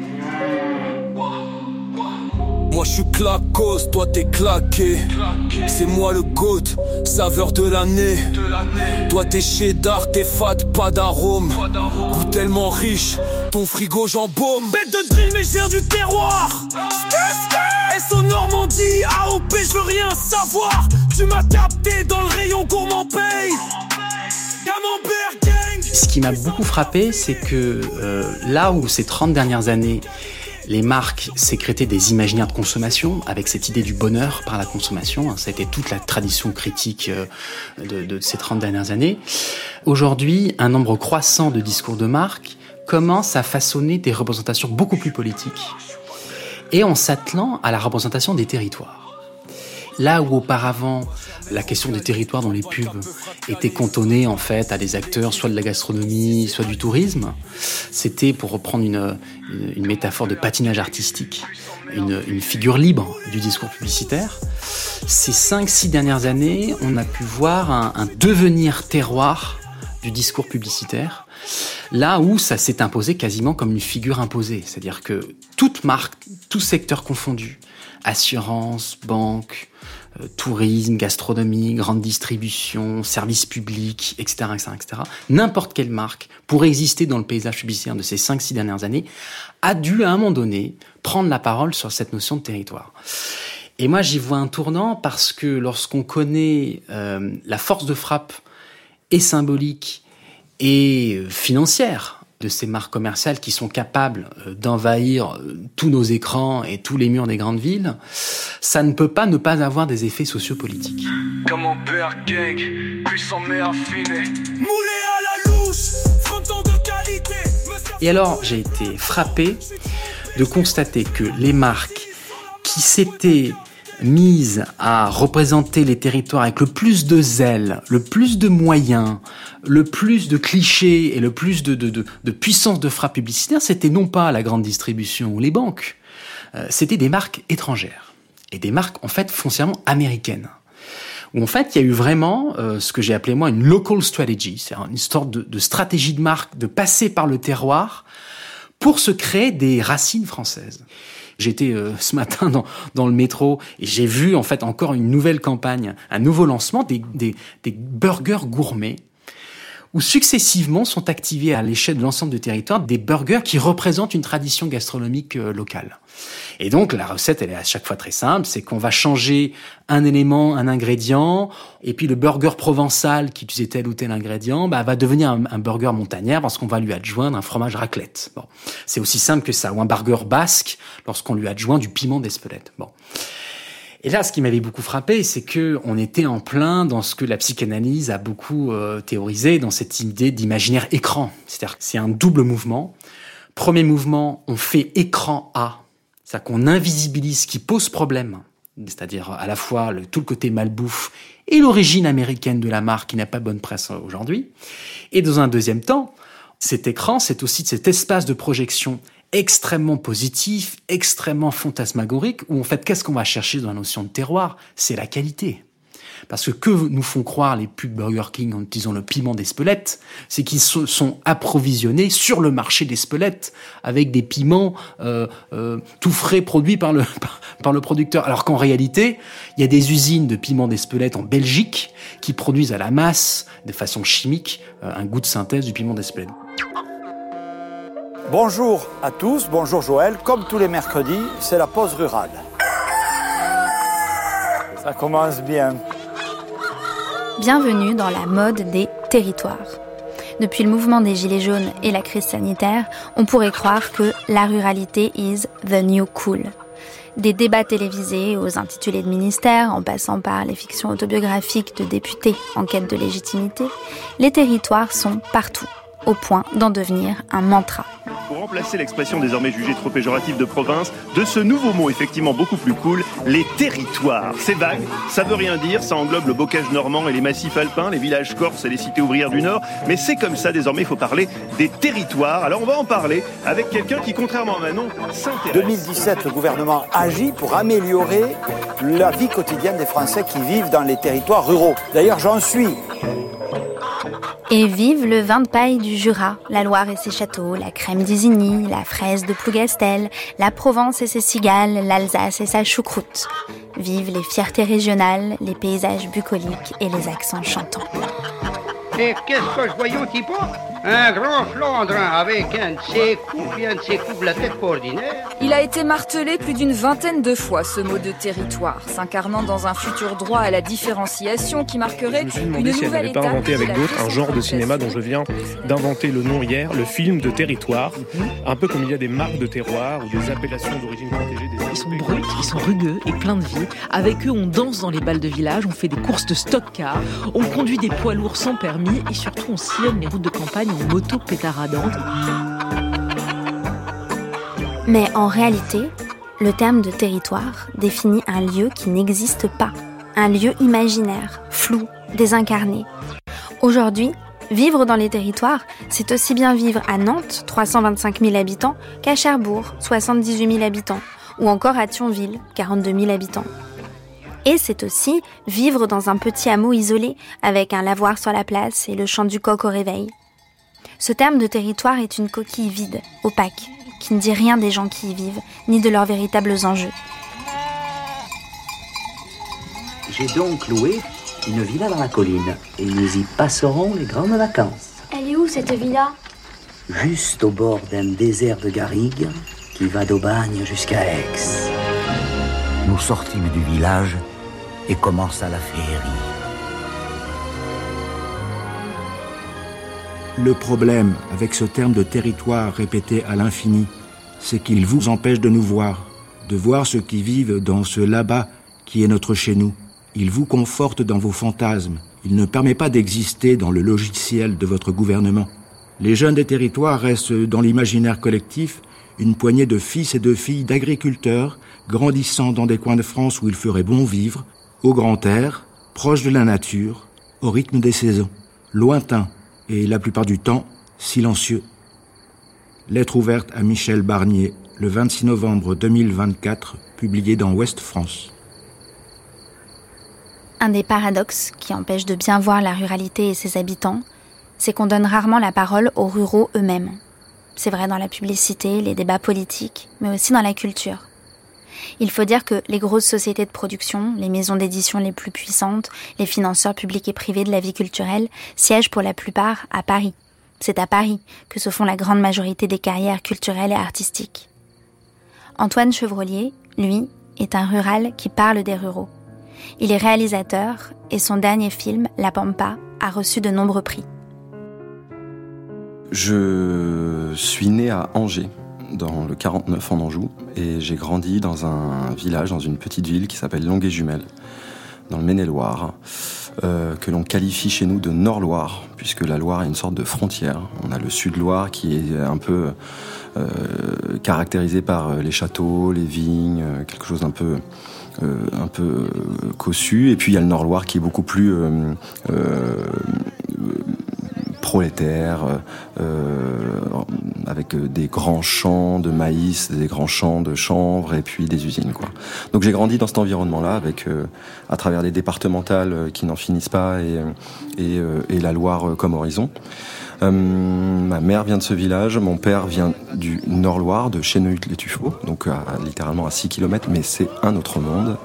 Moi je suis clacos, toi t'es claqué. C'est moi le goat, saveur de l'année. Toi t'es cheddar, t'es fat, pas d'arôme. Goût tellement riche, ton frigo j'embaume. Bête de drill mais je viens du terroir. S O Normandie, A O P, je veux rien savoir. Tu m'as capté dans le rayon gourmand paye. Camembert gang.
Ce qui m'a beaucoup frappé, c'est que euh, là où ces trente dernières années, les marques sécrétaient des imaginaires de consommation avec cette idée du bonheur par la consommation. Ça a été toute la tradition critique de, de ces trente dernières années. Aujourd'hui, un nombre croissant de discours de marque commence à façonner des représentations beaucoup plus politiques et en s'attelant à la représentation des territoires. Là où auparavant, la question des territoires dans les pubs était cantonnée en fait à des acteurs soit de la gastronomie, soit du tourisme, c'était, pour reprendre une, une, une métaphore de patinage artistique, une, une figure libre du discours publicitaire. Ces cinq, six dernières années, on a pu voir un, un devenir terroir du discours publicitaire, là où ça s'est imposé quasiment comme une figure imposée. C'est-à-dire que toute marque, tout secteur confondu, assurance, banque, euh, tourisme, gastronomie, grande distribution, services publics, et cetera, et cetera, et cetera. N'importe quelle marque, pour exister dans le paysage publicitaire de ces cinq, six dernières années, a dû, à un moment donné, prendre la parole sur cette notion de territoire. Et moi, j'y vois un tournant parce que lorsqu'on connaît euh, la force de frappe et symbolique et financière de ces marques commerciales qui sont capables d'envahir tous nos écrans et tous les murs des grandes villes, ça ne peut pas ne pas avoir des effets sociopolitiques.
Camembert gang, puissant mais affiné, moulé à la louche, fronton de qualité.
Et alors, j'ai été frappé de constater que les marques qui s'étaient mise à représenter les territoires avec le plus de zèle, le plus de moyens, le plus de clichés et le plus de, de, de, de puissance de frappe publicitaire, c'était non pas la grande distribution ou les banques, euh, c'était des marques étrangères. Et des marques, en fait, foncièrement américaines. Où, en fait, il y a eu vraiment euh, ce que j'ai appelé, moi, une local strategy. C'est une sorte de, de stratégie de marque, de passer par le terroir pour se créer des racines françaises. J'étais euh, ce matin dans, dans le métro et j'ai vu en fait encore une nouvelle campagne, un nouveau lancement des, des, des burgers gourmets où successivement sont activés à l'échelle de l'ensemble du territoire des burgers qui représentent une tradition gastronomique euh, locale. Et donc la recette, elle est à chaque fois très simple, c'est qu'on va changer un élément, un ingrédient, et puis le burger provençal qui utilisait tel ou tel ingrédient, bah, va devenir un, un burger montagnard parce qu'on va lui adjoindre un fromage raclette. Bon, c'est aussi simple que ça, ou un burger basque lorsqu'on lui adjoint du piment d'Espelette. Bon. Et là, ce qui m'avait beaucoup frappé, c'est que on était en plein dans ce que la psychanalyse a beaucoup euh, théorisé, dans cette idée d'imaginaire écran. C'est-à-dire que c'est un double mouvement. Premier mouvement, on fait écran A, c'est-à-dire qu'on invisibilise ce qui pose problème, c'est-à-dire à la fois le, tout le côté malbouffe et l'origine américaine de la marque qui n'a pas bonne presse aujourd'hui. Et dans un deuxième temps, cet écran, c'est aussi cet espace de projection extrêmement positif, extrêmement fantasmagorique, où en fait, qu'est-ce qu'on va chercher dans la notion de terroir ? C'est la qualité. Parce que que nous font croire les pubs Burger King en utilisant le piment d'Espelette, c'est qu'ils se sont approvisionnés sur le marché d'Espelette avec des piments euh, euh, tout frais produits par le, par, par le producteur. Alors qu'en réalité, il y a des usines de piment d'Espelette en Belgique qui produisent à la masse, de façon chimique, euh, un goût de synthèse du piment d'Espelette.
Bonjour à tous, bonjour Joël. Comme tous les mercredis, c'est la pause rurale. Ça commence bien.
Bienvenue dans la mode des territoires. Depuis le mouvement des Gilets jaunes et la crise sanitaire, on pourrait croire que la ruralité is the new cool. Des débats télévisés aux intitulés de ministères, en passant par les fictions autobiographiques de députés en quête de légitimité, les territoires sont partout, au point d'en devenir un mantra.
Pour remplacer l'expression désormais jugée trop péjorative de province, de ce nouveau mot effectivement beaucoup plus cool, les territoires. C'est vague, ça veut rien dire, ça englobe le bocage normand et les massifs alpins, les villages corses et les cités ouvrières du Nord, mais c'est comme ça désormais, il faut parler des territoires. Alors on va en parler avec quelqu'un qui, contrairement à Manon, s'intéresse.
deux mille dix-sept, le gouvernement agit pour améliorer la vie quotidienne des Français qui vivent dans les territoires ruraux. D'ailleurs, j'en suis.
Et vive le vin de paille du Jura, la Loire et ses châteaux, la crème d'Isigny, la fraise de Plougastel, la Provence et ses cigales, l'Alsace et sa choucroute. Vive les fiertés régionales, les paysages bucoliques et les accents chantants.
Et qu'est-ce que je voyais au type? Un grand Flandrin avec un de ses coups et un de ses coups de la tête pas ordinaire.
Il a été martelé plus d'une vingtaine de fois, ce mot de territoire, s'incarnant dans un futur droit à la différenciation qui marquerait une nouvelle étape. Je me suis demandé si elle n'avait pas inventé avec d'autres un genre de cinéma dont je viens d'inventer le nom hier, le film de territoire. Un peu comme il y a des marques de terroir ou des appellations d'origine protégée. Des...
Ils sont bruts, ils sont rugueux et pleins de vie. Avec eux, on danse dans les balles de village, on fait des courses de stock-car, on conduit des poids lourds sans permis et surtout on sillonne les routes de campagne en moto pétaradante.
Mais en réalité, le terme de territoire définit un lieu qui n'existe pas, un lieu imaginaire, flou, désincarné. Aujourd'hui, vivre dans les territoires, c'est aussi bien vivre à Nantes, trois cent vingt-cinq mille habitants, qu'à Cherbourg, soixante-dix-huit mille habitants, ou encore à Thionville, quarante-deux mille habitants. Et c'est aussi vivre dans un petit hameau isolé, avec un lavoir sur la place et le chant du coq au réveil. Ce terme de territoire est une coquille vide, opaque, qui ne dit rien des gens qui y vivent, ni de leurs véritables enjeux.
J'ai donc loué une villa dans la colline, et nous y passerons les grandes vacances.
Elle est où cette villa?
Juste au bord d'un désert de garrigues qui va d'Aubagne jusqu'à Aix. Nous sortîmes du village et commença la féerie.
Le problème avec ce terme de territoire répété à l'infini, c'est qu'il vous empêche de nous voir, de voir ceux qui vivent dans ce là-bas qui est notre chez nous. Il vous conforte dans vos fantasmes. Il ne permet pas d'exister dans le logiciel de votre gouvernement. Les jeunes des territoires restent dans l'imaginaire collectif une poignée de fils et de filles d'agriculteurs grandissant dans des coins de France où il ferait bon vivre, au grand air, proche de la nature, au rythme des saisons, lointain et la plupart du temps silencieux. Lettre ouverte à Michel Barnier, le vingt-six novembre deux mille vingt-quatre, publié dans Ouest France.
Un des paradoxes qui empêche de bien voir la ruralité et ses habitants, c'est qu'on donne rarement la parole aux ruraux eux-mêmes. C'est vrai dans la publicité, les débats politiques, mais aussi dans la culture. Il faut dire que les grosses sociétés de production, les maisons d'édition les plus puissantes, les financeurs publics et privés de la vie culturelle siègent pour la plupart à Paris. C'est à Paris que se font la grande majorité des carrières culturelles et artistiques. Antoine Chevrolier, lui, est un rural qui parle des ruraux. Il est réalisateur et son dernier film, La Pampa, a reçu de nombreux prix.
Je suis né à Angers, dans le quarante-neuf en Anjou, et j'ai grandi dans un village, dans une petite ville qui s'appelle Longué-Jumelles, dans le Maine-et-Loire, euh, que l'on qualifie chez nous de Nord-Loire, puisque la Loire est une sorte de frontière. On a le Sud-Loire qui est un peu euh, caractérisé par les châteaux, les vignes, quelque chose d'un peu... Euh, un peu euh, cossu, et puis il y a le Nord-Loire qui est beaucoup plus euh, euh, prolétaire, euh, avec des grands champs de maïs, des grands champs de chanvre et puis des usines, quoi. Donc j'ai grandi dans cet environnement-là, avec euh, à travers des départementales qui n'en finissent pas et, et, euh, et la Loire comme horizon. Euh, ma mère vient de ce village, mon père vient du Nord-Loire, de Chénehutte-les-Tuffeaux, donc à, littéralement à six kilomètres, mais c'est un autre monde.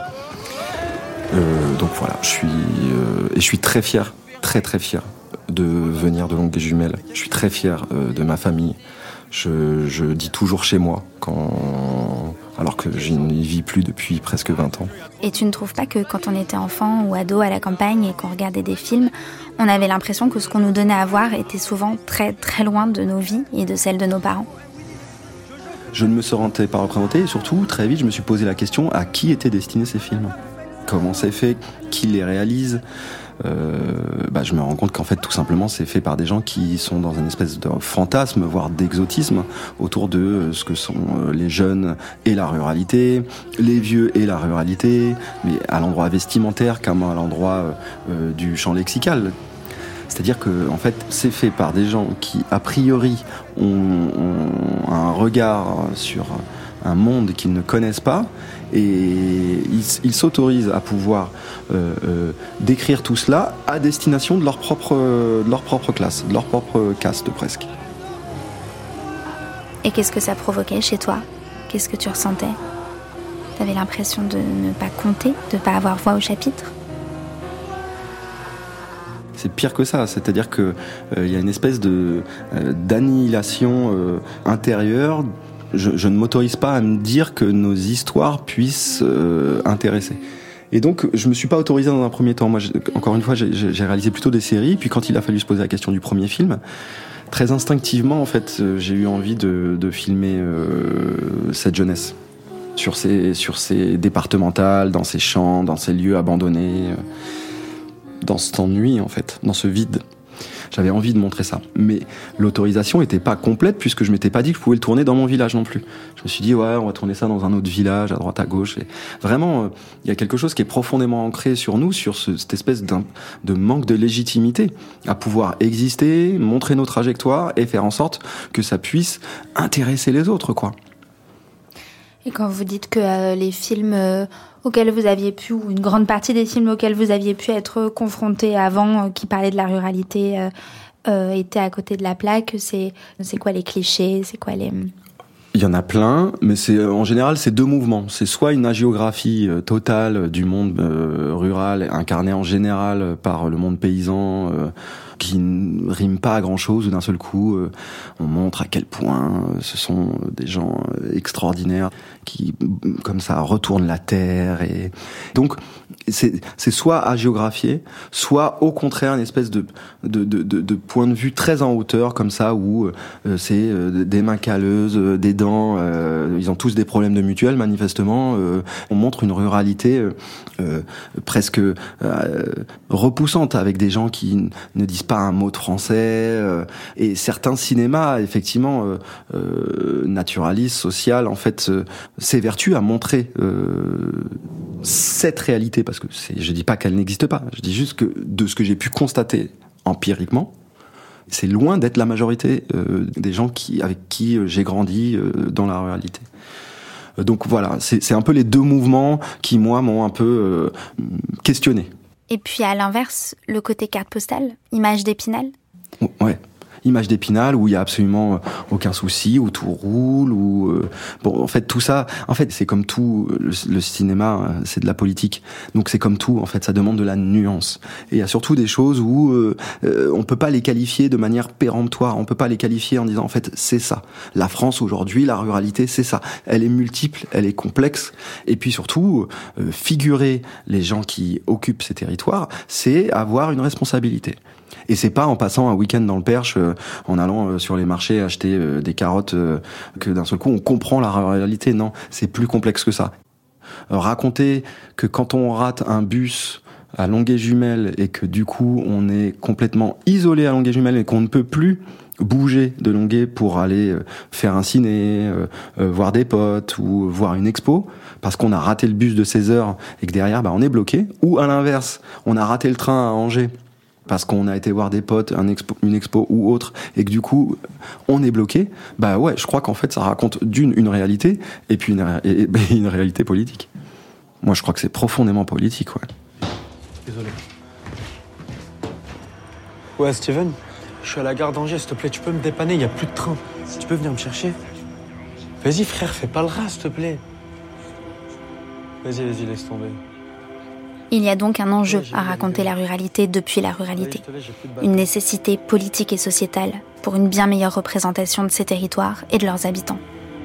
Euh, donc voilà, je suis euh, et je suis très fier, très très fier de venir de Longué-Jumelles. Je suis très fier euh, de ma famille. Je, je dis toujours chez moi, quand, alors que je n'y vis plus depuis presque vingt ans.
Et tu ne trouves pas que quand on était enfant ou ado à la campagne et qu'on regardait des films, on avait l'impression que ce qu'on nous donnait à voir était souvent très très loin de nos vies et de celles de nos parents ?
Je ne me sentais pas représenté et surtout, très vite, je me suis posé la question à qui étaient destinés ces films ? Comment c'est fait ? Qui les réalise ? Euh, bah, je me rends compte qu'en fait tout simplement c'est fait par des gens qui sont dans une espèce de fantasme, voire d'exotisme autour de ce que sont les jeunes et la ruralité, les vieux et la ruralité, mais à l'endroit vestimentaire comme à l'endroit euh, du champ lexical. C'est-à-dire que en fait c'est fait par des gens qui a priori ont, ont un regard sur un monde qu'ils ne connaissent pas, et ils, ils s'autorisent à pouvoir euh, euh, décrire tout cela à destination de leur propre, de leur propre classe, de leur propre caste presque.
Et qu'est-ce que ça provoquait chez toi ? Qu'est-ce que tu ressentais ? T'avais l'impression de ne pas compter, de ne pas avoir voix au chapitre ?
C'est pire que ça, c'est-à-dire qu'il euh, y a une espèce de, euh, d'annihilation euh, intérieure. Je, je ne m'autorise pas à me dire que nos histoires puissent euh, intéresser. Et donc, je me suis pas autorisé dans un premier temps. Moi, encore une fois, j'ai, j'ai réalisé plutôt des séries. Puis quand il a fallu se poser la question du premier film, très instinctivement, en fait, j'ai eu envie de, de filmer euh, cette jeunesse sur ces, sur ces départementales, dans ces champs, dans ces lieux abandonnés, euh, dans cet ennui, en fait, dans ce vide. J'avais envie de montrer ça. Mais l'autorisation était pas complète puisque je m'étais pas dit que je pouvais le tourner dans mon village non plus. Je me suis dit, ouais, on va tourner ça dans un autre village, à droite, à gauche. Et vraiment, il euh, y a quelque chose qui est profondément ancré sur nous, sur ce, cette espèce d'un, de manque de légitimité à pouvoir exister, montrer nos trajectoires et faire en sorte que ça puisse intéresser les autres, quoi.
Et quand vous dites que euh, les films euh, auxquels vous aviez pu, ou une grande partie des films auxquels vous aviez pu être confrontés avant, euh, qui parlaient de la ruralité, euh, euh, étaient à côté de la plaque, c'est, c'est quoi les clichés, c'est quoi les...
Il y en a plein, mais c'est en général c'est deux mouvements. C'est soit une hagiographie euh, totale du monde euh, rural, incarnée en général par le monde paysan, euh, qui ne rime pas à grand chose, ou d'un seul coup euh, on montre à quel point euh, ce sont des gens euh, extraordinaires qui comme ça retournent la terre. Et donc c'est, c'est soit hagiographié, soit au contraire une espèce de de, de, de, de point de vue très en hauteur comme ça, où euh, c'est euh, des mains calleuses, euh, des dents, euh, ils ont tous des problèmes de mutuelle manifestement. Euh, on montre une ruralité euh, euh, presque euh, repoussante, avec des gens qui n- ne disent pas un mot de français, euh, et certains cinémas effectivement euh, euh, naturalistes, social, en fait euh, s'évertuent à montrer euh, cette réalité, parce que c'est, je dis pas qu'elle n'existe pas, je dis juste que de ce que j'ai pu constater empiriquement, c'est loin d'être la majorité euh, des gens qui, avec qui euh, j'ai grandi euh, dans la ruralité. Euh, donc voilà, c'est, c'est un peu les deux mouvements qui, moi, m'ont un peu euh, questionné.
Et puis à l'inverse, le côté carte postale, image d'Épinal.
Ouais. Image d'Épinal, où il y a absolument aucun souci, où tout roule, où euh, bon, en fait tout ça, en fait c'est comme tout, le, le cinéma, c'est de la politique, donc c'est comme tout, en fait ça demande de la nuance. Et il y a surtout des choses où euh, euh, on peut pas les qualifier de manière péremptoire, on peut pas les qualifier en disant en fait c'est ça. La France aujourd'hui, la ruralité, c'est ça. Elle est multiple, elle est complexe, et puis surtout euh, figurer les gens qui occupent ces territoires, c'est avoir une responsabilité. Et c'est pas en passant un week-end dans le Perche, euh, en allant euh, sur les marchés acheter euh, des carottes, euh, que d'un seul coup on comprend la réalité. Non, c'est plus complexe que ça. Euh, raconter que quand on rate un bus à Longué-Jumelles et que du coup on est complètement isolé à Longué-Jumelles et qu'on ne peut plus bouger de Longué pour aller euh, faire un ciné, euh, euh, voir des potes ou voir une expo, parce qu'on a raté le bus de seize heures et que derrière bah, on est bloqué, ou à l'inverse, on a raté le train à Angers parce qu'on a été voir des potes, un expo, une expo ou autre, et que du coup, on est bloqué, bah ouais, je crois qu'en fait, ça raconte d'une, une réalité, et puis une, et, et, une réalité politique. Moi, je crois que c'est profondément politique, ouais.
Désolé. Ouais, Steven, je suis à la gare d'Angers, s'il te plaît, tu peux me dépanner, il n'y a plus de train. Si tu peux venir me chercher. Vas-y, frère, fais pas le rat, s'il te plaît. Vas-y, vas-y, laisse tomber.
Il y a donc un enjeu à raconter la ruralité depuis la ruralité. Une nécessité politique et sociétale pour une bien meilleure représentation de ces territoires et de leurs habitants.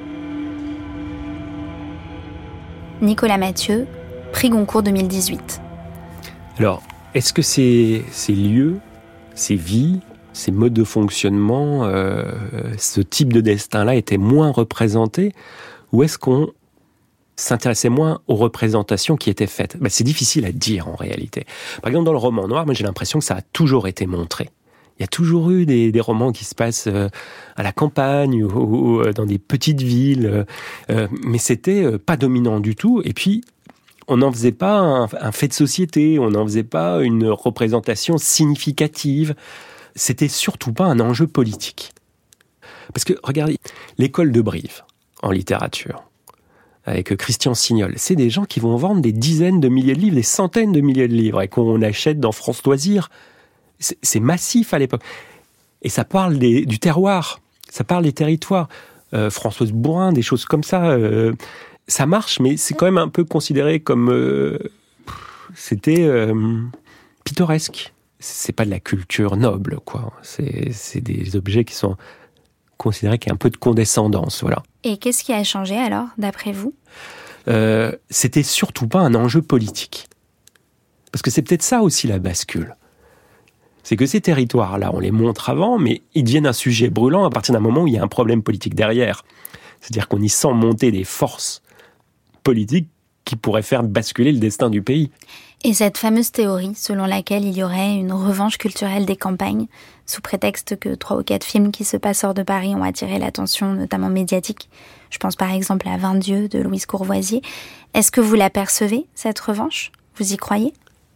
Nicolas Mathieu, prix Goncourt deux mille dix-huit.
Alors, est-ce que ces, ces lieux, ces vies, ces modes de fonctionnement, euh, ce type de destin-là étaient moins représentés, ou est-ce qu'on s'intéressait moins aux représentations qui étaient faites? Ben, c'est difficile à dire en réalité. Par exemple, dans le roman noir, moi j'ai l'impression que ça a toujours été montré. Il y a toujours eu des, des romans qui se passent euh, à la campagne ou, ou, ou dans des petites villes, euh, mais c'était euh, pas dominant du tout. Et puis, on n'en faisait pas un, un fait de société, on n'en faisait pas une représentation significative. C'était surtout pas un enjeu politique. Parce que, regardez, l'école de Brive, en littérature, avec Christian Signol, c'est des gens qui vont vendre des dizaines de milliers de livres, des centaines de milliers de livres, et qu'on achète dans France Loisirs. C'est, c'est massif à l'époque. Et ça parle des, du terroir, ça parle des territoires. Euh, Françoise Bourin, des choses comme ça, euh, ça marche, mais c'est quand même un peu considéré comme... Euh, c'était euh, pittoresque. C'est pas de la culture noble, quoi. C'est, c'est des objets qui sont considérés qu'il y a un peu de condescendance, voilà.
Et qu'est-ce qui a changé alors, d'après vous ?
euh, C'était surtout pas un enjeu politique. Parce que c'est peut-être ça aussi la bascule. C'est que ces territoires-là, on les montre avant, mais ils deviennent un sujet brûlant à partir d'un moment où il y a un problème politique derrière. C'est-à-dire qu'on y sent monter des forces politiques qui pourraient faire basculer le destin du pays.
Et cette fameuse théorie selon laquelle il y aurait une revanche culturelle des campagnes, sous prétexte que trois ou quatre films qui se passent hors de Paris ont attiré l'attention, notamment médiatique. Je pense par exemple à Vingt Dieux de Louise Courvoisier. Est-ce que vous l'apercevez, cette revanche ? Vous y croyez ?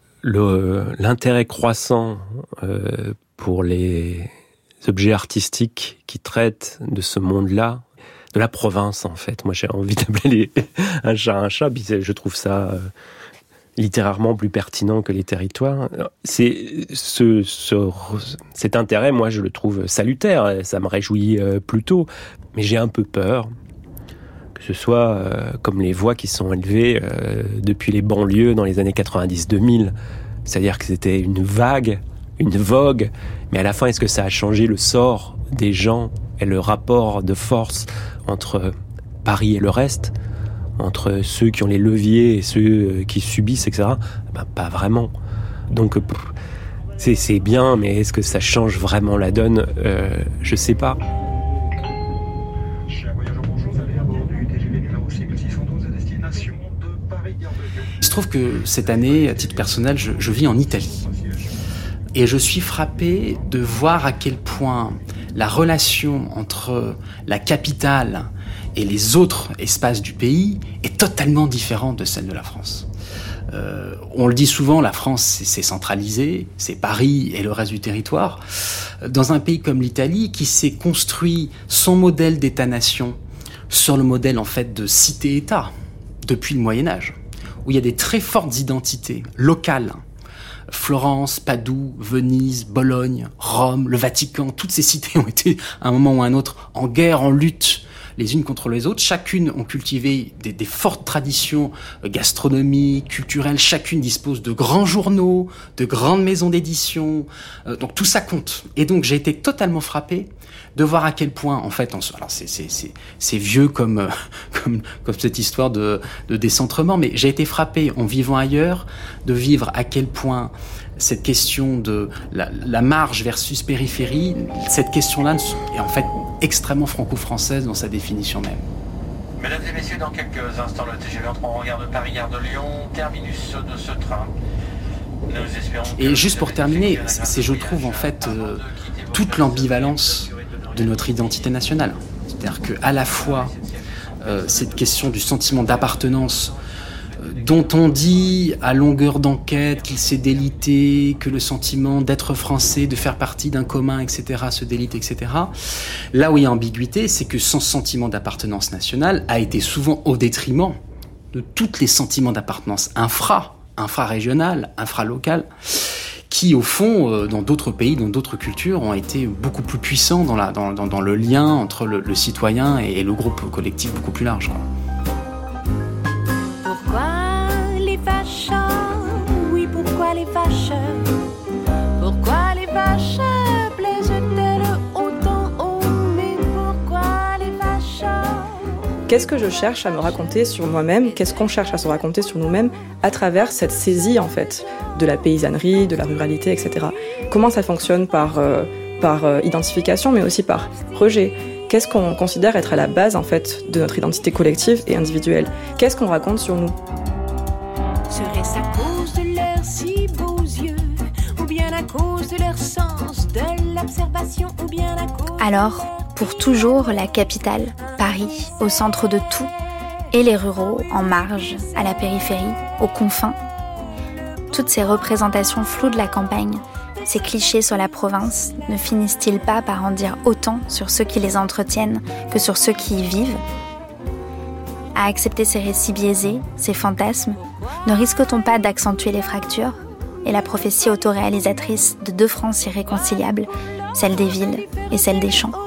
Le, l'intérêt croissant euh, pour les objets artistiques qui traitent de ce monde-là, de la province en fait. Moi j'ai envie d'appeler les, un chat un chat, puis je trouve ça euh, littérairement plus pertinent que les territoires. C'est ce, ce, cet intérêt, moi je le trouve salutaire, ça me réjouit euh, plutôt, mais j'ai un peu peur que ce soit euh, comme les voix qui sont élevées euh, depuis les banlieues dans les années quatre-vingt-dix deux mille. C'est-à-dire que c'était une vague, une vogue, mais à la fin, est-ce que ça a changé le sort des gens et le rapport de force entre Paris et le reste, entre ceux qui ont les leviers et ceux qui subissent, et cetera. Ben, pas vraiment. Donc, c'est, c'est bien, mais est-ce que ça change vraiment la donne ? euh, Je sais pas.
Il se trouve que cette année, à titre personnel, je, je vis en Italie. Et je suis frappé de voir à quel point la relation entre la capitale et les autres espaces du pays est totalement différente de celle de la France. Euh, on le dit souvent, la France, c'est, c'est centralisé, c'est Paris et le reste du territoire. Dans un pays comme l'Italie, qui s'est construit son modèle d'État-nation sur le modèle, en fait, de cité-État, depuis le Moyen-Âge, où il y a des très fortes identités locales. Florence, Padoue, Venise, Bologne, Rome, le Vatican, toutes ces cités ont été, à un moment ou à un autre, en guerre, en lutte, les unes contre les autres. Chacune ont cultivé des, des fortes traditions gastronomiques, culturelles. Chacune dispose de grands journaux, de grandes maisons d'édition. Euh, donc tout ça compte. Et donc j'ai été totalement frappé de voir à quel point, en fait, on, alors c'est, c'est, c'est, c'est vieux comme, euh, comme, comme cette histoire de, de décentrement, mais j'ai été frappé en vivant ailleurs de vivre à quel point cette question de la, la marge versus périphérie, cette question-là est en fait extrêmement franco-française dans sa définition même.
Mesdames et messieurs, dans quelques instants, le T G V entre en regard de Paris-Gare de Lyon, terminus de ce train. Nous espérons.
Et juste pour terminer, c'est, je trouve, en fait, euh, toute l'ambivalence de notre identité nationale. C'est-à-dire qu'à la fois, euh, cette question du sentiment d'appartenance dont on dit à longueur d'enquête qu'il s'est délité, que le sentiment d'être français, de faire partie d'un commun, et cetera, se délite, et cetera. Là où il y a ambiguïté, c'est que son sentiment d'appartenance nationale a été souvent au détriment de tous les sentiments d'appartenance infra, infra-régional, infra-local, qui, au fond, dans d'autres pays, dans d'autres cultures, ont été beaucoup plus puissants dans, la, dans, dans, dans le lien entre le, le citoyen et, et le groupe collectif beaucoup plus large.
Pourquoi les fâcheurs? Oui, pourquoi les fâcheurs? Pourquoi les fâcheurs plaisent-elles autant? Oh, mais pourquoi les fâcheurs?
Qu'est-ce que je cherche à me raconter sur moi-même? Qu'est-ce qu'on cherche à se raconter sur nous-mêmes à travers cette saisie, en fait, de la paysannerie, de la ruralité, et cetera. Comment ça fonctionne par, euh, par euh, identification, mais aussi par rejet? Qu'est-ce qu'on considère être à la base, en fait, de notre identité collective et individuelle? Qu'est-ce qu'on raconte sur nous?
Serait-ce à cause de leurs si beaux yeux, ou bien à cause de leur sens de l'observation, ou bien à cause...
Alors, pour toujours la capitale, Paris, au centre de tout, et les ruraux en marge, à la périphérie, aux confins. Toutes ces représentations floues de la campagne, ces clichés sur la province, ne finissent-ils pas par en dire autant sur ceux qui les entretiennent que sur ceux qui y vivent? À accepter ces récits biaisés, ces fantasmes, ne risque-t-on pas d'accentuer les fractures et la prophétie autoréalisatrice de deux France irréconciliables, celle des villes et celle des champs?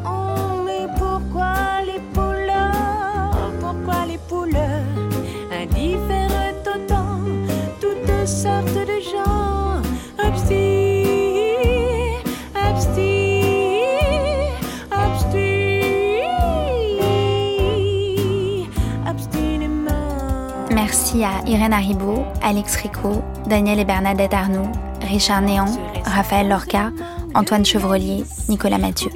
Sorte de gens obstinés, obstinés, obstinés, obstinément.
Merci à Irène Haribo, Alex Rico, Daniel et Bernadette Arnoux, Richard Néant, Raphaël Lorca, Antoine Chevrolier, Nicolas Mathieu.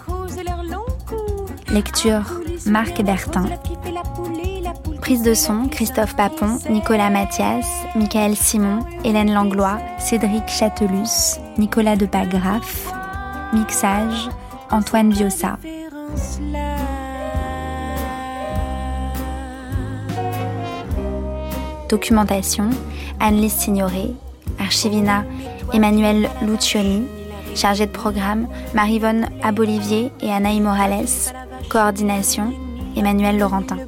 Lecture Marc Bertin. Prise de son, Christophe Papon, Nicolas Mathias, Michael Simon, Hélène Langlois, Cédric Chatelus, Nicolas Depagraf. Mixage, Antoine Biossa. Documentation, Anne-Lise Signoret. Archivina, Emmanuel Lucioni. Chargée de programme, Maryvonne Abolivier et Anaï Morales. Coordination, Emmanuel Laurentin.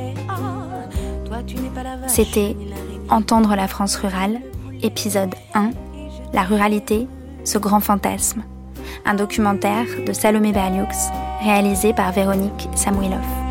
C'était Entendre la France rurale, épisode un, La ruralité, ce grand fantasme. Un documentaire de Salomé Berlioux, réalisé par Véronique Samuilov.